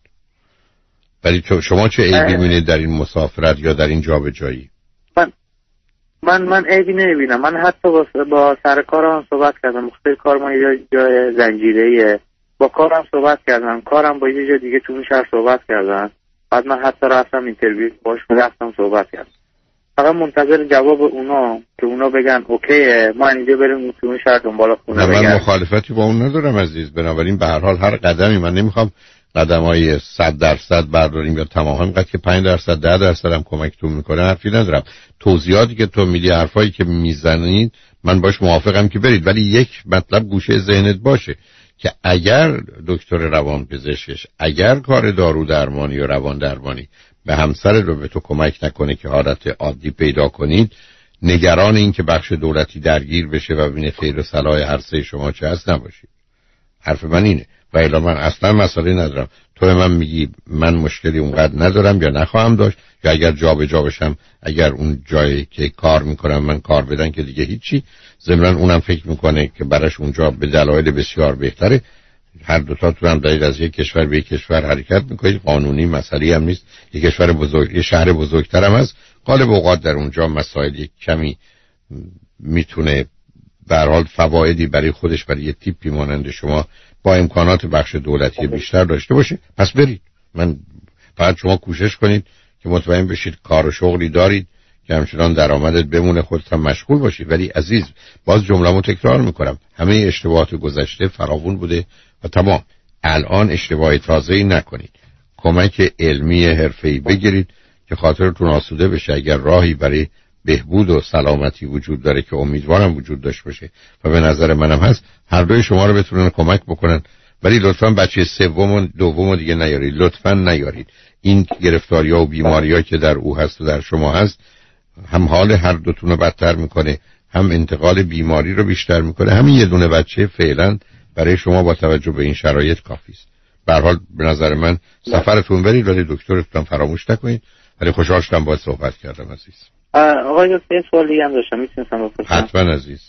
ولی تو شما چه عیبی میبینید در این مسافرت یا در این جابجایی؟ من من من عیبی نمیبینم. من حتی با, با سرکارم صحبت کردم. مختصر کار ما یه جای زنجیره‌ایه، با کارم صحبت کردم، کارم با یه جای دیگه تو اون شهر صحبت کردم. بعد من حتی رفتم اینترویو باش رفتم صحبت کردم. فقط منتظر جواب اونا که اونا بگن اوکیه ما اینجا بریم تو اون شهر دنبال خونه بگردیم. من مخالفتی با اون ندارم عزیز، بنابراین به هر حال هر قدمی من نمیخوام قدمای صد درصد برداریم یا تماما، اینقدر که پنج درصد ده درصد هم کمکتون میکنه حرفی ندارم. توضیحاتی که تو میدی، حرفایی که میزنید من باش موافقم که برید، ولی یک مطلب گوشه ذهنت باشه که اگر دکتر روانپزشکش، اگر کار دارو درمانی یا روان درمانی به همسر رو به تو کمک نکنه که حالت عادی پیدا کنید، نگران این که بخش دولتی درگیر بشه و ببینه خیر و صلاح هر سه شما چه هست نباشید. حرف من اینه. و الا من اصلا مسئله ندارم. تو به من میگی من مشکلی اونقدر ندارم یا نخواهم داشت، یا اگر جا به جا بشم، اگر اون جایی که کار میکنم من کار بدن که دیگه هیچی. ضمن اونم فکر میکنه که براش اونجا به دلایل بسیار بهتره. هر دو تا تو هم دارید از یک کشور به یک کشور حرکت میکنید، قانونی مسئله هم نیست. یک کشور بزرگ، یک شهر بزرگتر هم هست، غالب اوقات در اونجا مسائل کمی میتونه به هر حال فوایدی برای خودش برای یه تیپی مانند شما با امکانات بخش دولتی بیشتر داشته باشه. پس برید. من فقط شما کوشش کنید که مطمئن بشید کار و شغلی دارید که همچنان درآمدت بمونه، خودت هم مشغول باشید. ولی عزیز باز جمله‌مو تکرار میکنم، همه اشتباهات گذشته فراوون بوده و تمام. الان اشتباه تازه‌ای نکنید. کمک علمی حرفه‌ای بگیرید که خاطرتون آسوده بشه. اگر راهی برای بهبود و سلامتی وجود داره که امیدوارم وجود داشته باشه و به نظر منم هست، هر دوی شما رو بتونن کمک بکنن. ولی لطفاً بچه سوم و دوم دیگه نیارید، لطفاً نیارید. این گرفتاری‌ها و بیماری‌ها که در او هست و در شما هست هم حال هر دوتون رو بدتر میکنه، هم انتقال بیماری رو بیشتر میکنه. همین یه دونه بچه فعلا برای شما با توجه به این شرایط کافی است. به هر حال به نظر من سفرتون برید، ولی دکترتون فراموش نکنید. ولی خوشحال شدم باهات صحبت کردم عزیز. آقای دکتر یه سوال دیگه هم داشتم، میتونستم بپرسم؟ حتما عزیز.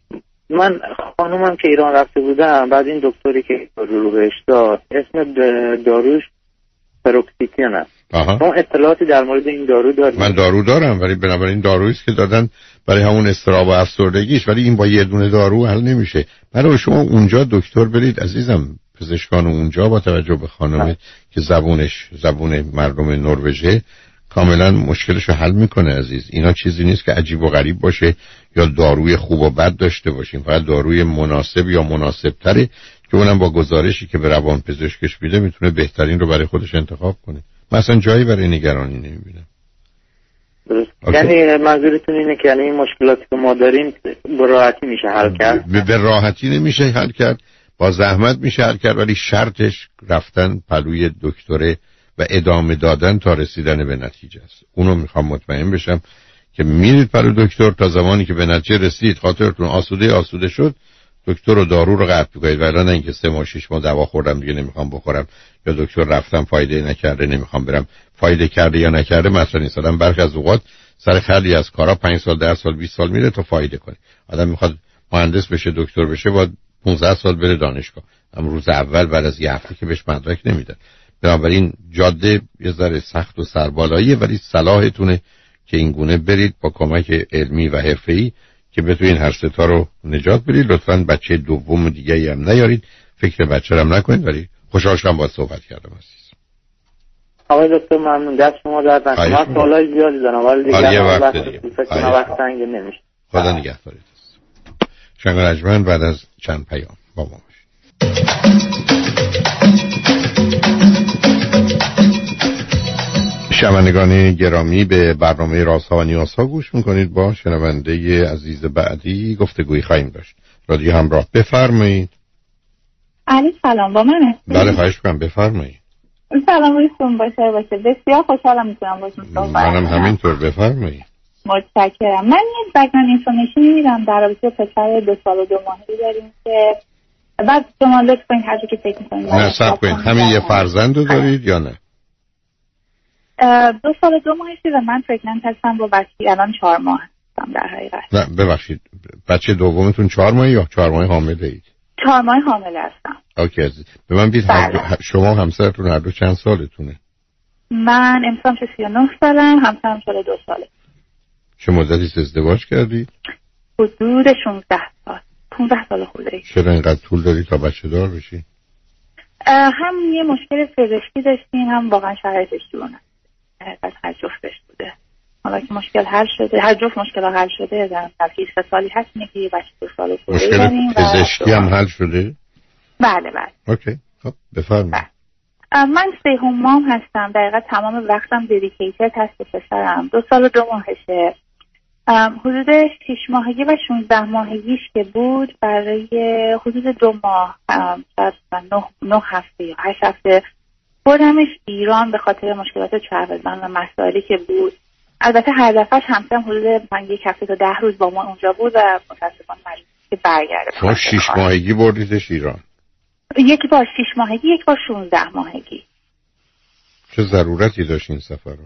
من خانومم که ایران رفته بودم، بعد این دکتری که دارو رو بهش داد اسم داروش پروکسیتین است. ما اطلاعاتی در مورد این دارو داریم؟ من دارو دارم، ولی بنابراین دارویی است که دادن برای همون اضطراب و افسردگیش، ولی این با یه دونه دارو حل نمیشه. برای شما اونجا دکتر برید عزیزم، پزشکان اونجا با توجه به خانم که زبونش زبون مردم نروژه کاملا مشکلش رو حل میکنه عزیز. اینا چیزی نیست که عجیب و غریب باشه یا داروی خوب و بد داشته باشیم. فقط داروی مناسب یا مناسب تره که اونم با گزارشی که به روان پزشکش میده میتونه بهترین رو برای خودش انتخاب کنه. مثلا جایی برای نگرانی نمیبینم. یعنی منظورتون اینه که یعنی این مشکلاتی که ما داریم به راحتی میشه حل کرد؟ به راحتی نمیشه حل کرد، با زحمت میشه حل کرد، ولی شرطش رفتن پلوی دکتره و ادامه دادن تا رسیدن به نتیجه است. اونو میخوام مطمئن بشم که میرید پلو دکتر تا زمانی که به نتیجه رسید، خاطرتون آسوده آسوده شد، دکتر و دارو رو قطع بکنید. ولی نه اینکه سه ماه شش ماه دوا خوردم دیگه نمیخوام بخورم، یا دکتر رفتم فایده نکرده نمیخوام برم. فایده کرده یا نکرده مثلا نیست. آدم برخی از اوقات سر خیلی از کارا پنج سال ده سال بیست سال میره تا فایده کنه. آدم میخواد مهندس بشه دکتر بشه باید پانزده سال بره دانشگاه، اما روز اول بعد از یه هفته که بهش مدرک نمیدن. بنابراین جاده یه ذره سخت و سربالاییه، ولی صلاحتونه که این گونه برید با کمک علمی و حرفه‌ای که بتونین هر سه تا رو نجات بدید. لطفاً بچه دوم دیگه‌ای هم نیارید، فکر بچه هم نکنید. ولی خوشحال شدم باهات صحبت کردم عزیز. آقای دکتر ممنون، دست شما درد نکنه. من سوالای زیادی دارم ولی دیگه وقت فکر وقت تنگ نمیشه. خدا نگهدارت. شنگ رجمن بعد از چند پیام با ما باشید. شنوندگان گرامی، به برنامه رازها و نیازها گوش میکنید. با شنونده عزیز بعدی گفتگویی خواهیم داشت. رادیو همراه، بفرمایید. علی سلام، با منه؟ بله خواهش می‌کنم بفرمایید. سلام رویتون باشه باشه. بسیار خوشحالم میتونم باشون صحبت کنم. منم همینطور، بفرمایید. متشکرم. من یه بک‌گراند اینفورمیشن میدم در رابطه با پسر دو سال و دو ماهه‌ای داریم که بعد شما لطف کنید هر چی که فکر می‌کنید. نه صبر کنید، همین یه فرزند رو دارید یا نه؟ دو سال و دو ماهشه و من پرگننت هستم با بچه الان چهار ماه هستم در حقیقت. نه ببخشید، بچه دومتون چهار ماهه یا چهار ماهه حامله اید؟ چهار ماه حامله هستم. اوکی عزیز. به من بگید شما همسرتون هر دو چند سالتونه؟ من امسال سی و نه سالم، همسرم چهل و دو ساله. چه مدتی ازدواج کردید؟ حدود شانزده سال. پانزده سال خورده. چرا اینقدر طول داری تا بچه دار بشی؟ هم یه مشکل پزشکی داشتیم، هم واقعا شرایطش جونه. حقیقت هر جفتش بوده. حالا که مشکل حل شده، هر جفت مشکل حل شده، در ترکیب سه سالی هست که یه بچه دو سال خورده داریم. مشکل پزشکی هم حل شده؟ بله بله. اوکی. خب بفرمایید. من سی هوم مام هستم. دقیقا تمام وقتم ددیکیتد هست به پسرم. دو سال و دو ماهشه. حدود شش ماهگی و شانزده ماهگیش که بود، برای حدود دو ماه شاید نه, نه هفته یا هشت هفته بردمش ایران به خاطر مشکلات چربزن و مسائلی که بود. البته هر دفعهش همسرم حدود من یک هفته تا ده روز با ما اونجا بود و متاسفانه مجبور که برگرده. شما شش ماهگی بردیدش ایران؟ یک بار شش ماهگی، یک بار شانزده ماهگی. چه ضرورتی داشت این سفر رو؟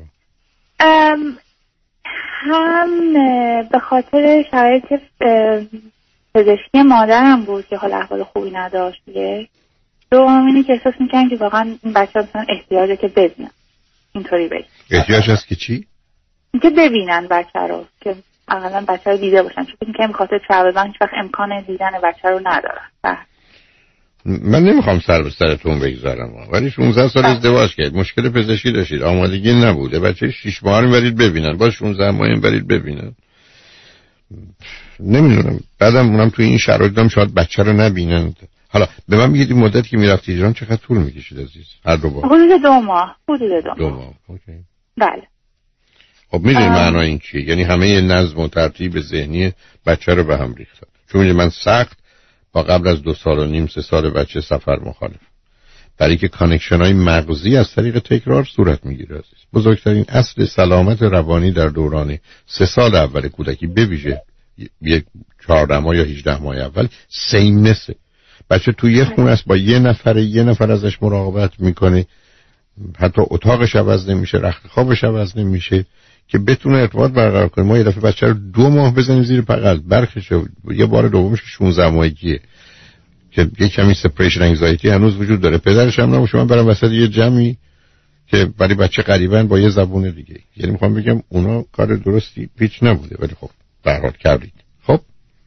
هم به خاطر شرایط پزشکی مادرم بود که حال احوال خوبی نداشت. یک دوم اینه که احساس میکنم که واقعا این بچه ها مثلا احتیاجه که ببینن. اینطوری بگیم احتیاج هست که چی؟ که ببینن بچه رو، که اقلا بچه رو دیده باشن، چون میگم به خاطر ترابزن هیچ وقت امکان دیدن بچه رو ندارن. من نمیخوام سر به سرتون بگذارم، ولی شانزده سال ازدواج کرد، مشکل پزشکی داشتید، آمادگی نبوده، بچه شش ماهه برید ببینن، با شانزده ماهه برید ببینن. نمیدونم، بعدم اونم توی این شرایطم شاید بچه رو نبینن. حالا به من میگید این مدت که میرفتید ایران چقدر طول میکشید عزیز؟ هر دو بار حدود دو ماه. حدود دو ماه. دو ماه. اوکی. بله. خب میدونی معنی این چیه؟ یعنی همه نظم و ترتیب ذهنی بچه رو به هم ریختن. چون من سخت با قبل از دو سال و نیم سه سال بچه سفر مخالف، برای که کانکشن های مغزی از طریق تکرار صورت میگیره عزیز. بزرگترین اصل سلامت روانی در دوران سه سال اول کودکی، بویژه یک چهارده ماه یا هجده ماه اول، سیمنسه. بچه توی یه خونه است با یه نفر یه نفر ازش مراقبت میکنه، حتی اتاقش عوض نمیشه، رخت خوابش عوض نمیشه که بتونه ارتباط برقرار کنه. ما یه دفعه بچه رو دو ماه بزنیم زیر بغل، برخش یه بار دومش شانزده ماهگیه که یه کمی سپریشن انگزایتی هنوز وجود داره. پدرش هم نموشه من برم وسط یه جمعی که برای بچه قریبن با یه زبون دیگه. یعنی میخوام بگم اونا کار درستی پیچ نبوده، ولی خب به هر حال کردید. خب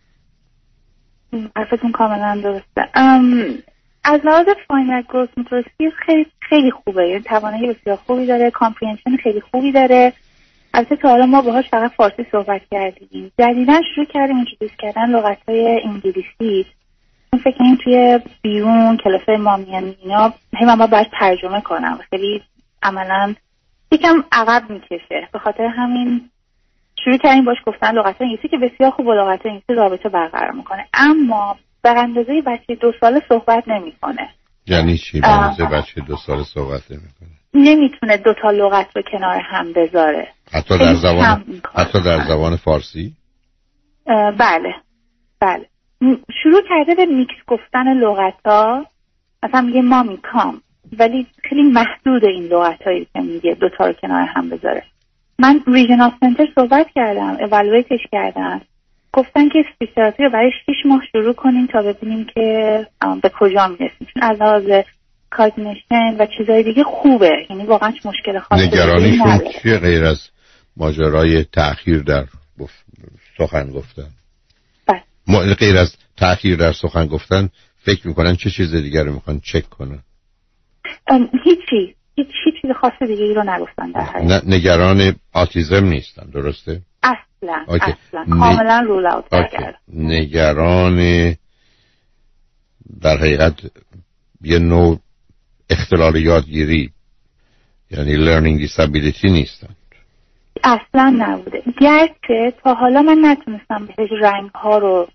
حرفتون کاملا درسته. ام از لحاظ فاینال گروث موتور اسکیلز خیلی خیلی خوبه، یعنی توانایی بسیار خوبی داره، کامپریهنشن خیلی خوبی داره. البته تا حالا ما باهاش فقط فارسی صحبت کردیم. جدیداً شروع کردیم اینترودیوس کردن لغت‌های انگلیسی. من فکر کنم توی بیرون کلاسای مامیان اینا هی من باید ترجمه کنم، خیلی عملاً یکم عقب میکشه. به خاطر همین شروع کردیم باش گفتن لغت انگلیسی که بسیار خوب با لغت انگلیسی رابطه برقرار میکنه، اما به اندازه بچه دو ساله صحبت نمیکنه. یعنی چی به اندازه بچه دو ساله صحبت نمیکنه؟ نمیتونه دو تا لغت رو کنار هم بذاره. حتی در زبان حتی در زبان فارسی؟ بله بله. شروع کرده به میکس گفتن لغت‌ها، مثلا میگه مامی کام، ولی خیلی محدود این لغت‌هایی که میگه دو تا رو کنار هم بذاره. من ریژنال سنتر صحبت کردم، اوالویتش کردم، گفتن که اسپیچ تراپی رو برای شش ماه شروع کنیم تا ببینیم که به کجا میرسیم، چون از لحاظ کاگنیشن و چیزای دیگه خوبه، یعنی واقعا مشکل خاصی نگرانیشون چیه غیر از ماجرای تأخیر در سخن گفتن؟ بله. غیر از تأخیر در سخن گفتن فکر میکنن چه چیز دیگر رو میخوان چک کنن؟ هیچی هیچ چیز خاص دیگه ای رو نگفتن در حقیقت. نگران آتیزم نیستن، درسته؟ اصلا اوکی. اصلا کاملا رول اوت کردن. نگران در حقیقت یه نوع اختلال یادگیری یعنی learning disability نیستن؟ اصلا نبوده. گرچه تا حالا من نتونستم بهش رنگ ها رو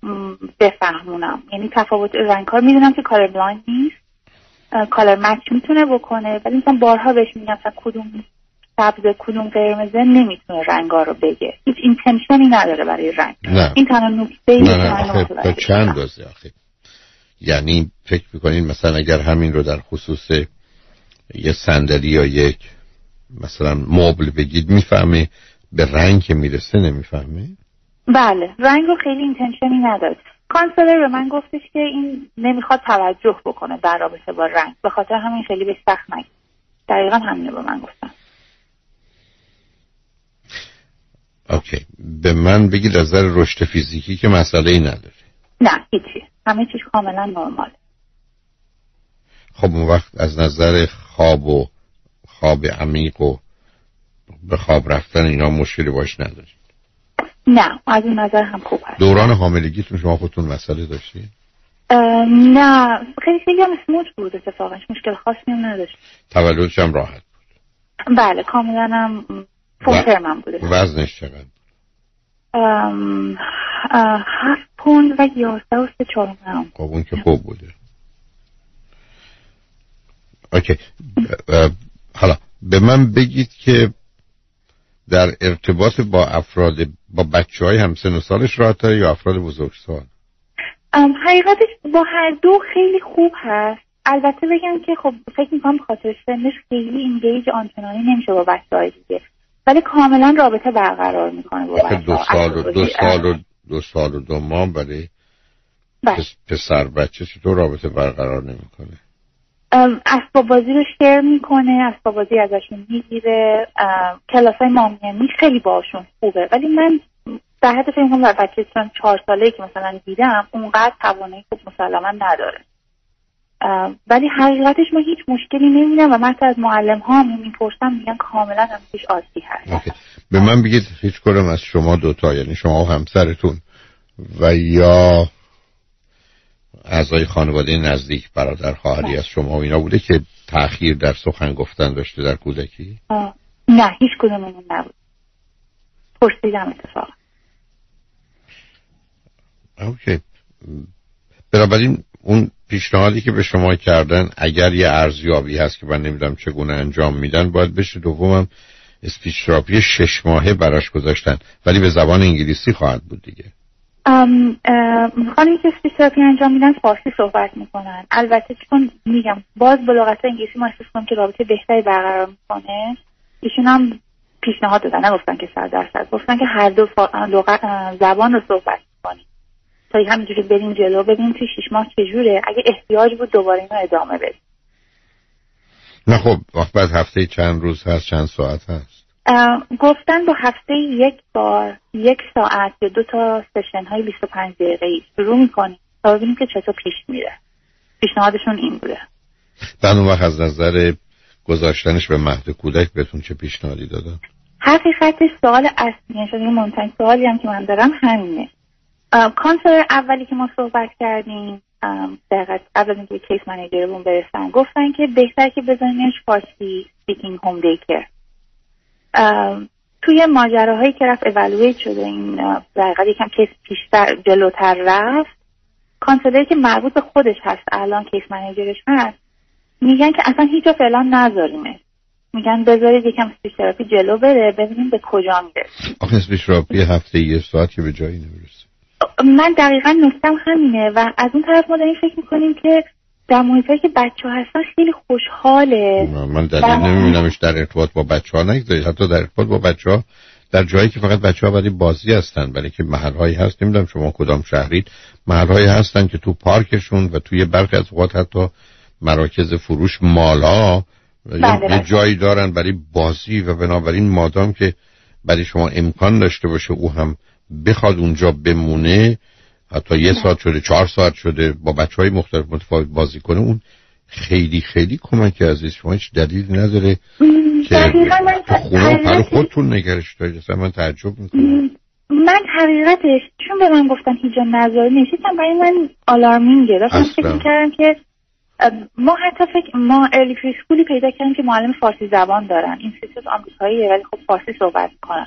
بفهمونم. یعنی تفاوت رنگ‌ها میدونم که کالر بلایند نیست، کالر مچ میتونه بکنه، ولی مثلا بارها بهش میگم مثلا کدوم سبز کدوم قرمزه نمیتونه رنگا رو بگه، هیچ اینتنشنی نداره برای رنگ. نه. این تنها نکته ای نه نه آخه تا چند دوزه آخه، یعنی فکر میکنین مثلا اگر همین رو در خصوص یه صندلی یا یک مثلا مبل بگید میفهمه، به رنگ که میرسه نمیفهمه؟ بله، رنگ رو خیلی اینتنشنی نداره. کانسلر به من گفتش که این نمیخواد توجه بکنه در رابطه با رنگ، به خاطر همین خیلی به سخت نگید. دقیقا همینه به من گفتن. اوکی، به من بگید از نظر رشد فیزیکی که مسئله ای نداره؟ نه هیچی، همه چیز کاملا نرمال. خب اون وقت از نظر خواب و خواب عمیق و به خواب رفتن اینا مشکلی باش ندارید؟ نه از این نظر هم خوب هست. دوران حاملگیتون شما خودتون مسئله داشتید؟ نه خیلی خیلی هم اسموت بود اتفاقا، مشکل خاصی هم نداشت. تولدش هم راحت بود؟ بله کاملا هم فول ترم هم بوده. وزنش چقدر؟ ام هفت پوند و یازده و سه چهارم هم. خب اون که خوب بوده. اوکی، حالا به من بگید که در ارتباط با افراد با بچه های همسن و سالش راحت یا افراد بزرگسال؟ حقیقتش با هر دو خیلی خوب هست. البته بگم که خب فکر میکنم خاطر سنش خیلی اینگیج آنچنانی نمیشه با بچه های دیگه، ولی کاملا رابطه برقرار میکنه با بچه دو سال و دو سال و دو سال و دو ماه برای پس پسر بچه چطور رابطه برقرار نمیکنه؟ اسباب بازی رو شیر میکنه، اسباب بازی ازشون میگیره، کلاسای مامیمی خیلی باشون خوبه، ولی من در حد فکر میکنم بچه چون چهار ساله‌ای که مثلا دیدم اونقدر توانایی خوب مسلما نداره، ولی حقیقتش ما هیچ مشکلی نمیدم و من از معلم ها میپرسم میگن کاملا هم پیش عادی هست. اوکی. به من بگید هیچ کدوم از شما دوتا، یعنی شما و همسرتون و یا اعضای خانواده نزدیک برادر خواهری از شما و اینا بوده که تأخیر در سخن گفتن داشته در کودکی؟ نه هیچ کدوممون نبود. پرسیدم اتفاقا. اوکی. بنابراین اون پیشنهادی که به شما کردن اگر یه ارزیابی هست که من نمیدونم چگونه انجام میدن باید بشه. دومم اسپیچ تراپی شش ماهه براش گذاشتن ولی به زبان انگلیسی خواهد بود دیگه. ام خانمی که اسپیچ تراپی انجام میدن فارسی صحبت میکنن، البته چون میگم باز با لغت انگلیسی ما احساس کنم که رابطه بهتری برقرار میکنه. ایشون هم پیشنهاد دادن، نگفتن که صد درصد، گفتن که هر دو لغت زبان رو صحبت کنیم تا همینجوری بریم جلو، ببینیم توی شش ماه چجوره، اگه احتیاج بود دوباره اینو ادامه بدیم. نه خب وقت بعد هفته چند روز هست، چند ساعت هست؟ گفتن با هفته یک بار یک ساعت یا دو تا سشن های بیست و پنج دقیقه‌ای شروع می‌کنیم تا ببینیم که چطور پیش میره. پیشنهادشون این بوده. بعد اون وقت از نظر گذاشتنش به مهد کودک بهتون چه پیشنهادی دادن؟ حقیقتش سوال اصلی شده، مهمترین سوالی هم که من دارم همینه. کانسلر اولی که ما صحبت کردیم دقیقاً قبل از اینکه کیس منیجرمون برسن گفتن که بهتر که بزنیمش فارسی سپیکینگ هوم دیکر. توی ماجراهایی که رفت اولویت شده این دقیقاً یکم کیس پیشتر جلوتر رفت، کانسلری که مربوط به خودش هست الان کیس منیجرش هست میگن که اصلا هیچ جا فعلا نذاریمش، میگن بذارید یکم اسپیچ تراپی جلو بره ببینیم به کجا میرسه. آخه اسپیچ تراپی هفته یک ساعت که به جایی نمیرسه. من دقیقاً نکتم همینه و از اون طرف ما داریم فکر میکنیم که در محیطی که بچه ها هستن خیلی خوشحاله. من دلیل نمیبینمش در ارتباط با بچه ها نگذارید، حتی در ارتباط با بچه ها در جایی که فقط بچه ها برای بازی هستن، برای که محل هایی هست، نمیدونم شما کدام شهرید، محل هایی هستن که تو پارکشون و توی برخی از اوقات حتی مراکز فروش مالا یه جایی دارن برای بازی و بنابراین مادام که برای شما امکان داشته باشه او هم بخواد اونجا بمونه، حتی یه ساعت شده چهار ساعت شده با بچهای مختلف متفاوت بازی کنه، اون خیلی خیلی کمک عزیز. شما هیچ دلیلی نداره که تو خونه پر خودتون نگرش دارید. اصلا من تعجب میکنم. من حقیقتش چون به من گفتن هیچ جا نذاری نشیدم برای من آلارمینگه. داشتم فکر میکردم که ما حتی فکر ما ارلی پری اسکولی پیدا کردیم که معلم فارسی زبان دارن، این سیستم آمریکاییه ولی خب فارسی صحبت میکنن.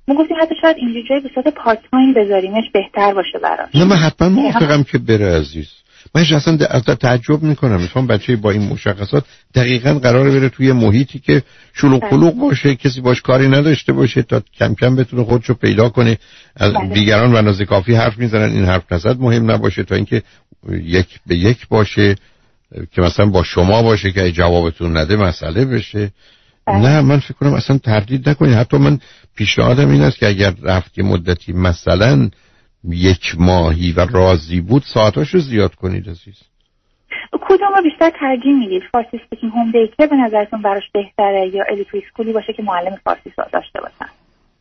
ما گفتیم حتی شاید اینجوری جای به صورت پارت تایم بذاریمش بهتر باشه براش. نه من حتما موافقم که بره عزیز. من اصلا در تعجب میکنم مثلا بچه با این مشخصات دقیقاً قراره بره توی محیطی که شلوغ پلوغ باشه، کسی باش کاری نداشته باشه تا کم کم بتونه خودشو پیدا کنه. از بله. دیگران به اندازه کافی حرف میزنن، این حرف نزد مهم نباشه تا اینکه یک به یک باشه که مثلا با شما باشه که جوابتون نده مسئله بشه. بله. نه من فکر کنم اصلا تردید نکنید. حتی من پیشنهادم این است که اگر رفت که مدتی مثلا یک ماهی و راضی بود ساعتاشو زیاد کنید عزیز. کدوم رو بیشتر ترجیح میدید؟ فارسی اسپیکینگ هوم دیکر به نظرتون براش بهتره یا الیتری اسکولی باشه که معلم فارسی داشته باشن؟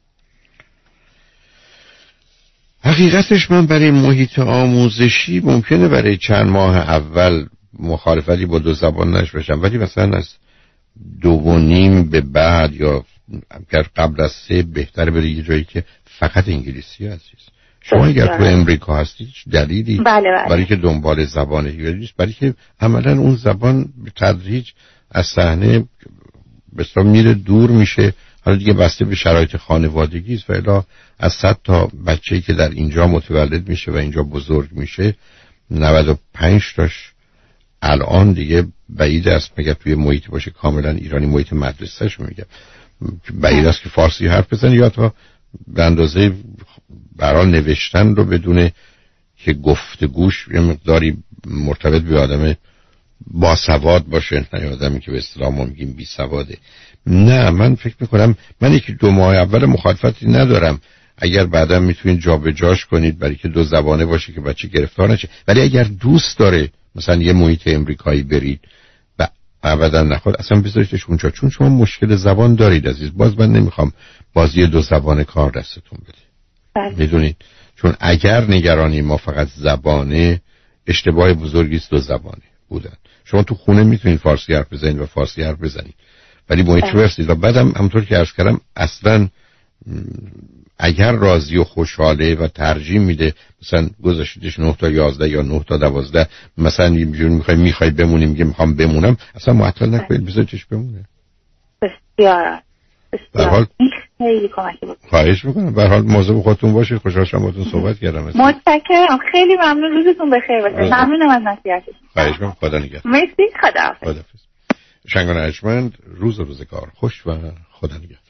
حقیقتش من برای محیط آموزشی ممکنه برای چند ماه اول مخالفتی با دو زبان نش بشم، ولی مثلا از دو و نیم به بعد یا قبل از سه بهتره برای یه جایی که فقط انگلیسی عزیز. شما اگر تو امریکا هستی هیچ دلیلی بله بله. برای که دنبال زبان دیگری نیست، برای که عملا اون زبان به تدریج از صحنه بسیار میره دور میشه. حالا دیگه بسته به شرایط خانوادگی است و الا از صد تا بچه‌ای که در اینجا متولد میشه و اینجا بزرگ میشه نود و پنج تاش الان دیگه بعید است مگر توی محیط باشه کاملا ایرانی، محیط مدرسه‌اش میگم بعید است که فارسی حرف بزنه یا تا به اندازه برای نوشتن رو بدونه که گفتگوش یه مقداری مرتبط به آدم با سواد باشه، نه آدمی که به اصطلاح ما میگیم بی سواده. نه من فکر میکنم من یکی دو ماه اول مخالفتی ندارم اگر بعدا میتونید جابجاش کنید برای که دو زبانه باشه که بچه گرفتار نشه، ولی اگر دوست داره مثلا یه محیط امریکایی برید و ابدا نخواد اصلا بذاریدش اونجا، چون شما مشکل زبان دارید عزیز. باز من نمیخوام بازی دو زبانه کار دستتون بده. میدونید چون اگر نگرانی ما فقط زبانه، اشتباه بزرگی است دو زبانه بودن. شما تو خونه میتونید فارسی حرف بزنید و فارسی حرف بزنید ولی محیط برسید و بعدم همونطور که عرض کردم اصلا اگر راضی و خوشحاله و ترجیح میده مثلا گذاشتیدش نه تا یازده یا نه تا دوازده مثلا اینجوری میخوای میخوای بمونی میگه میخوام بمونم، اصلا معطل نکنید بذارتش بمونه. بسیار به حال خیلی کمکی بود. خواهش میکنم. به هر حال مواظب خودتون باشید. خوشحال شدم باهاتون صحبت کردم. متشکرم. خیلی ممنون. روزتون بخیر باشه. ممنونم از نصیحتتون. خواهش میکنم. خدا نگهدار. مرسی. خداحافظ. خداحافظ. شنگان ارجمند. روز و روزگار خوش و خدا نگهدار.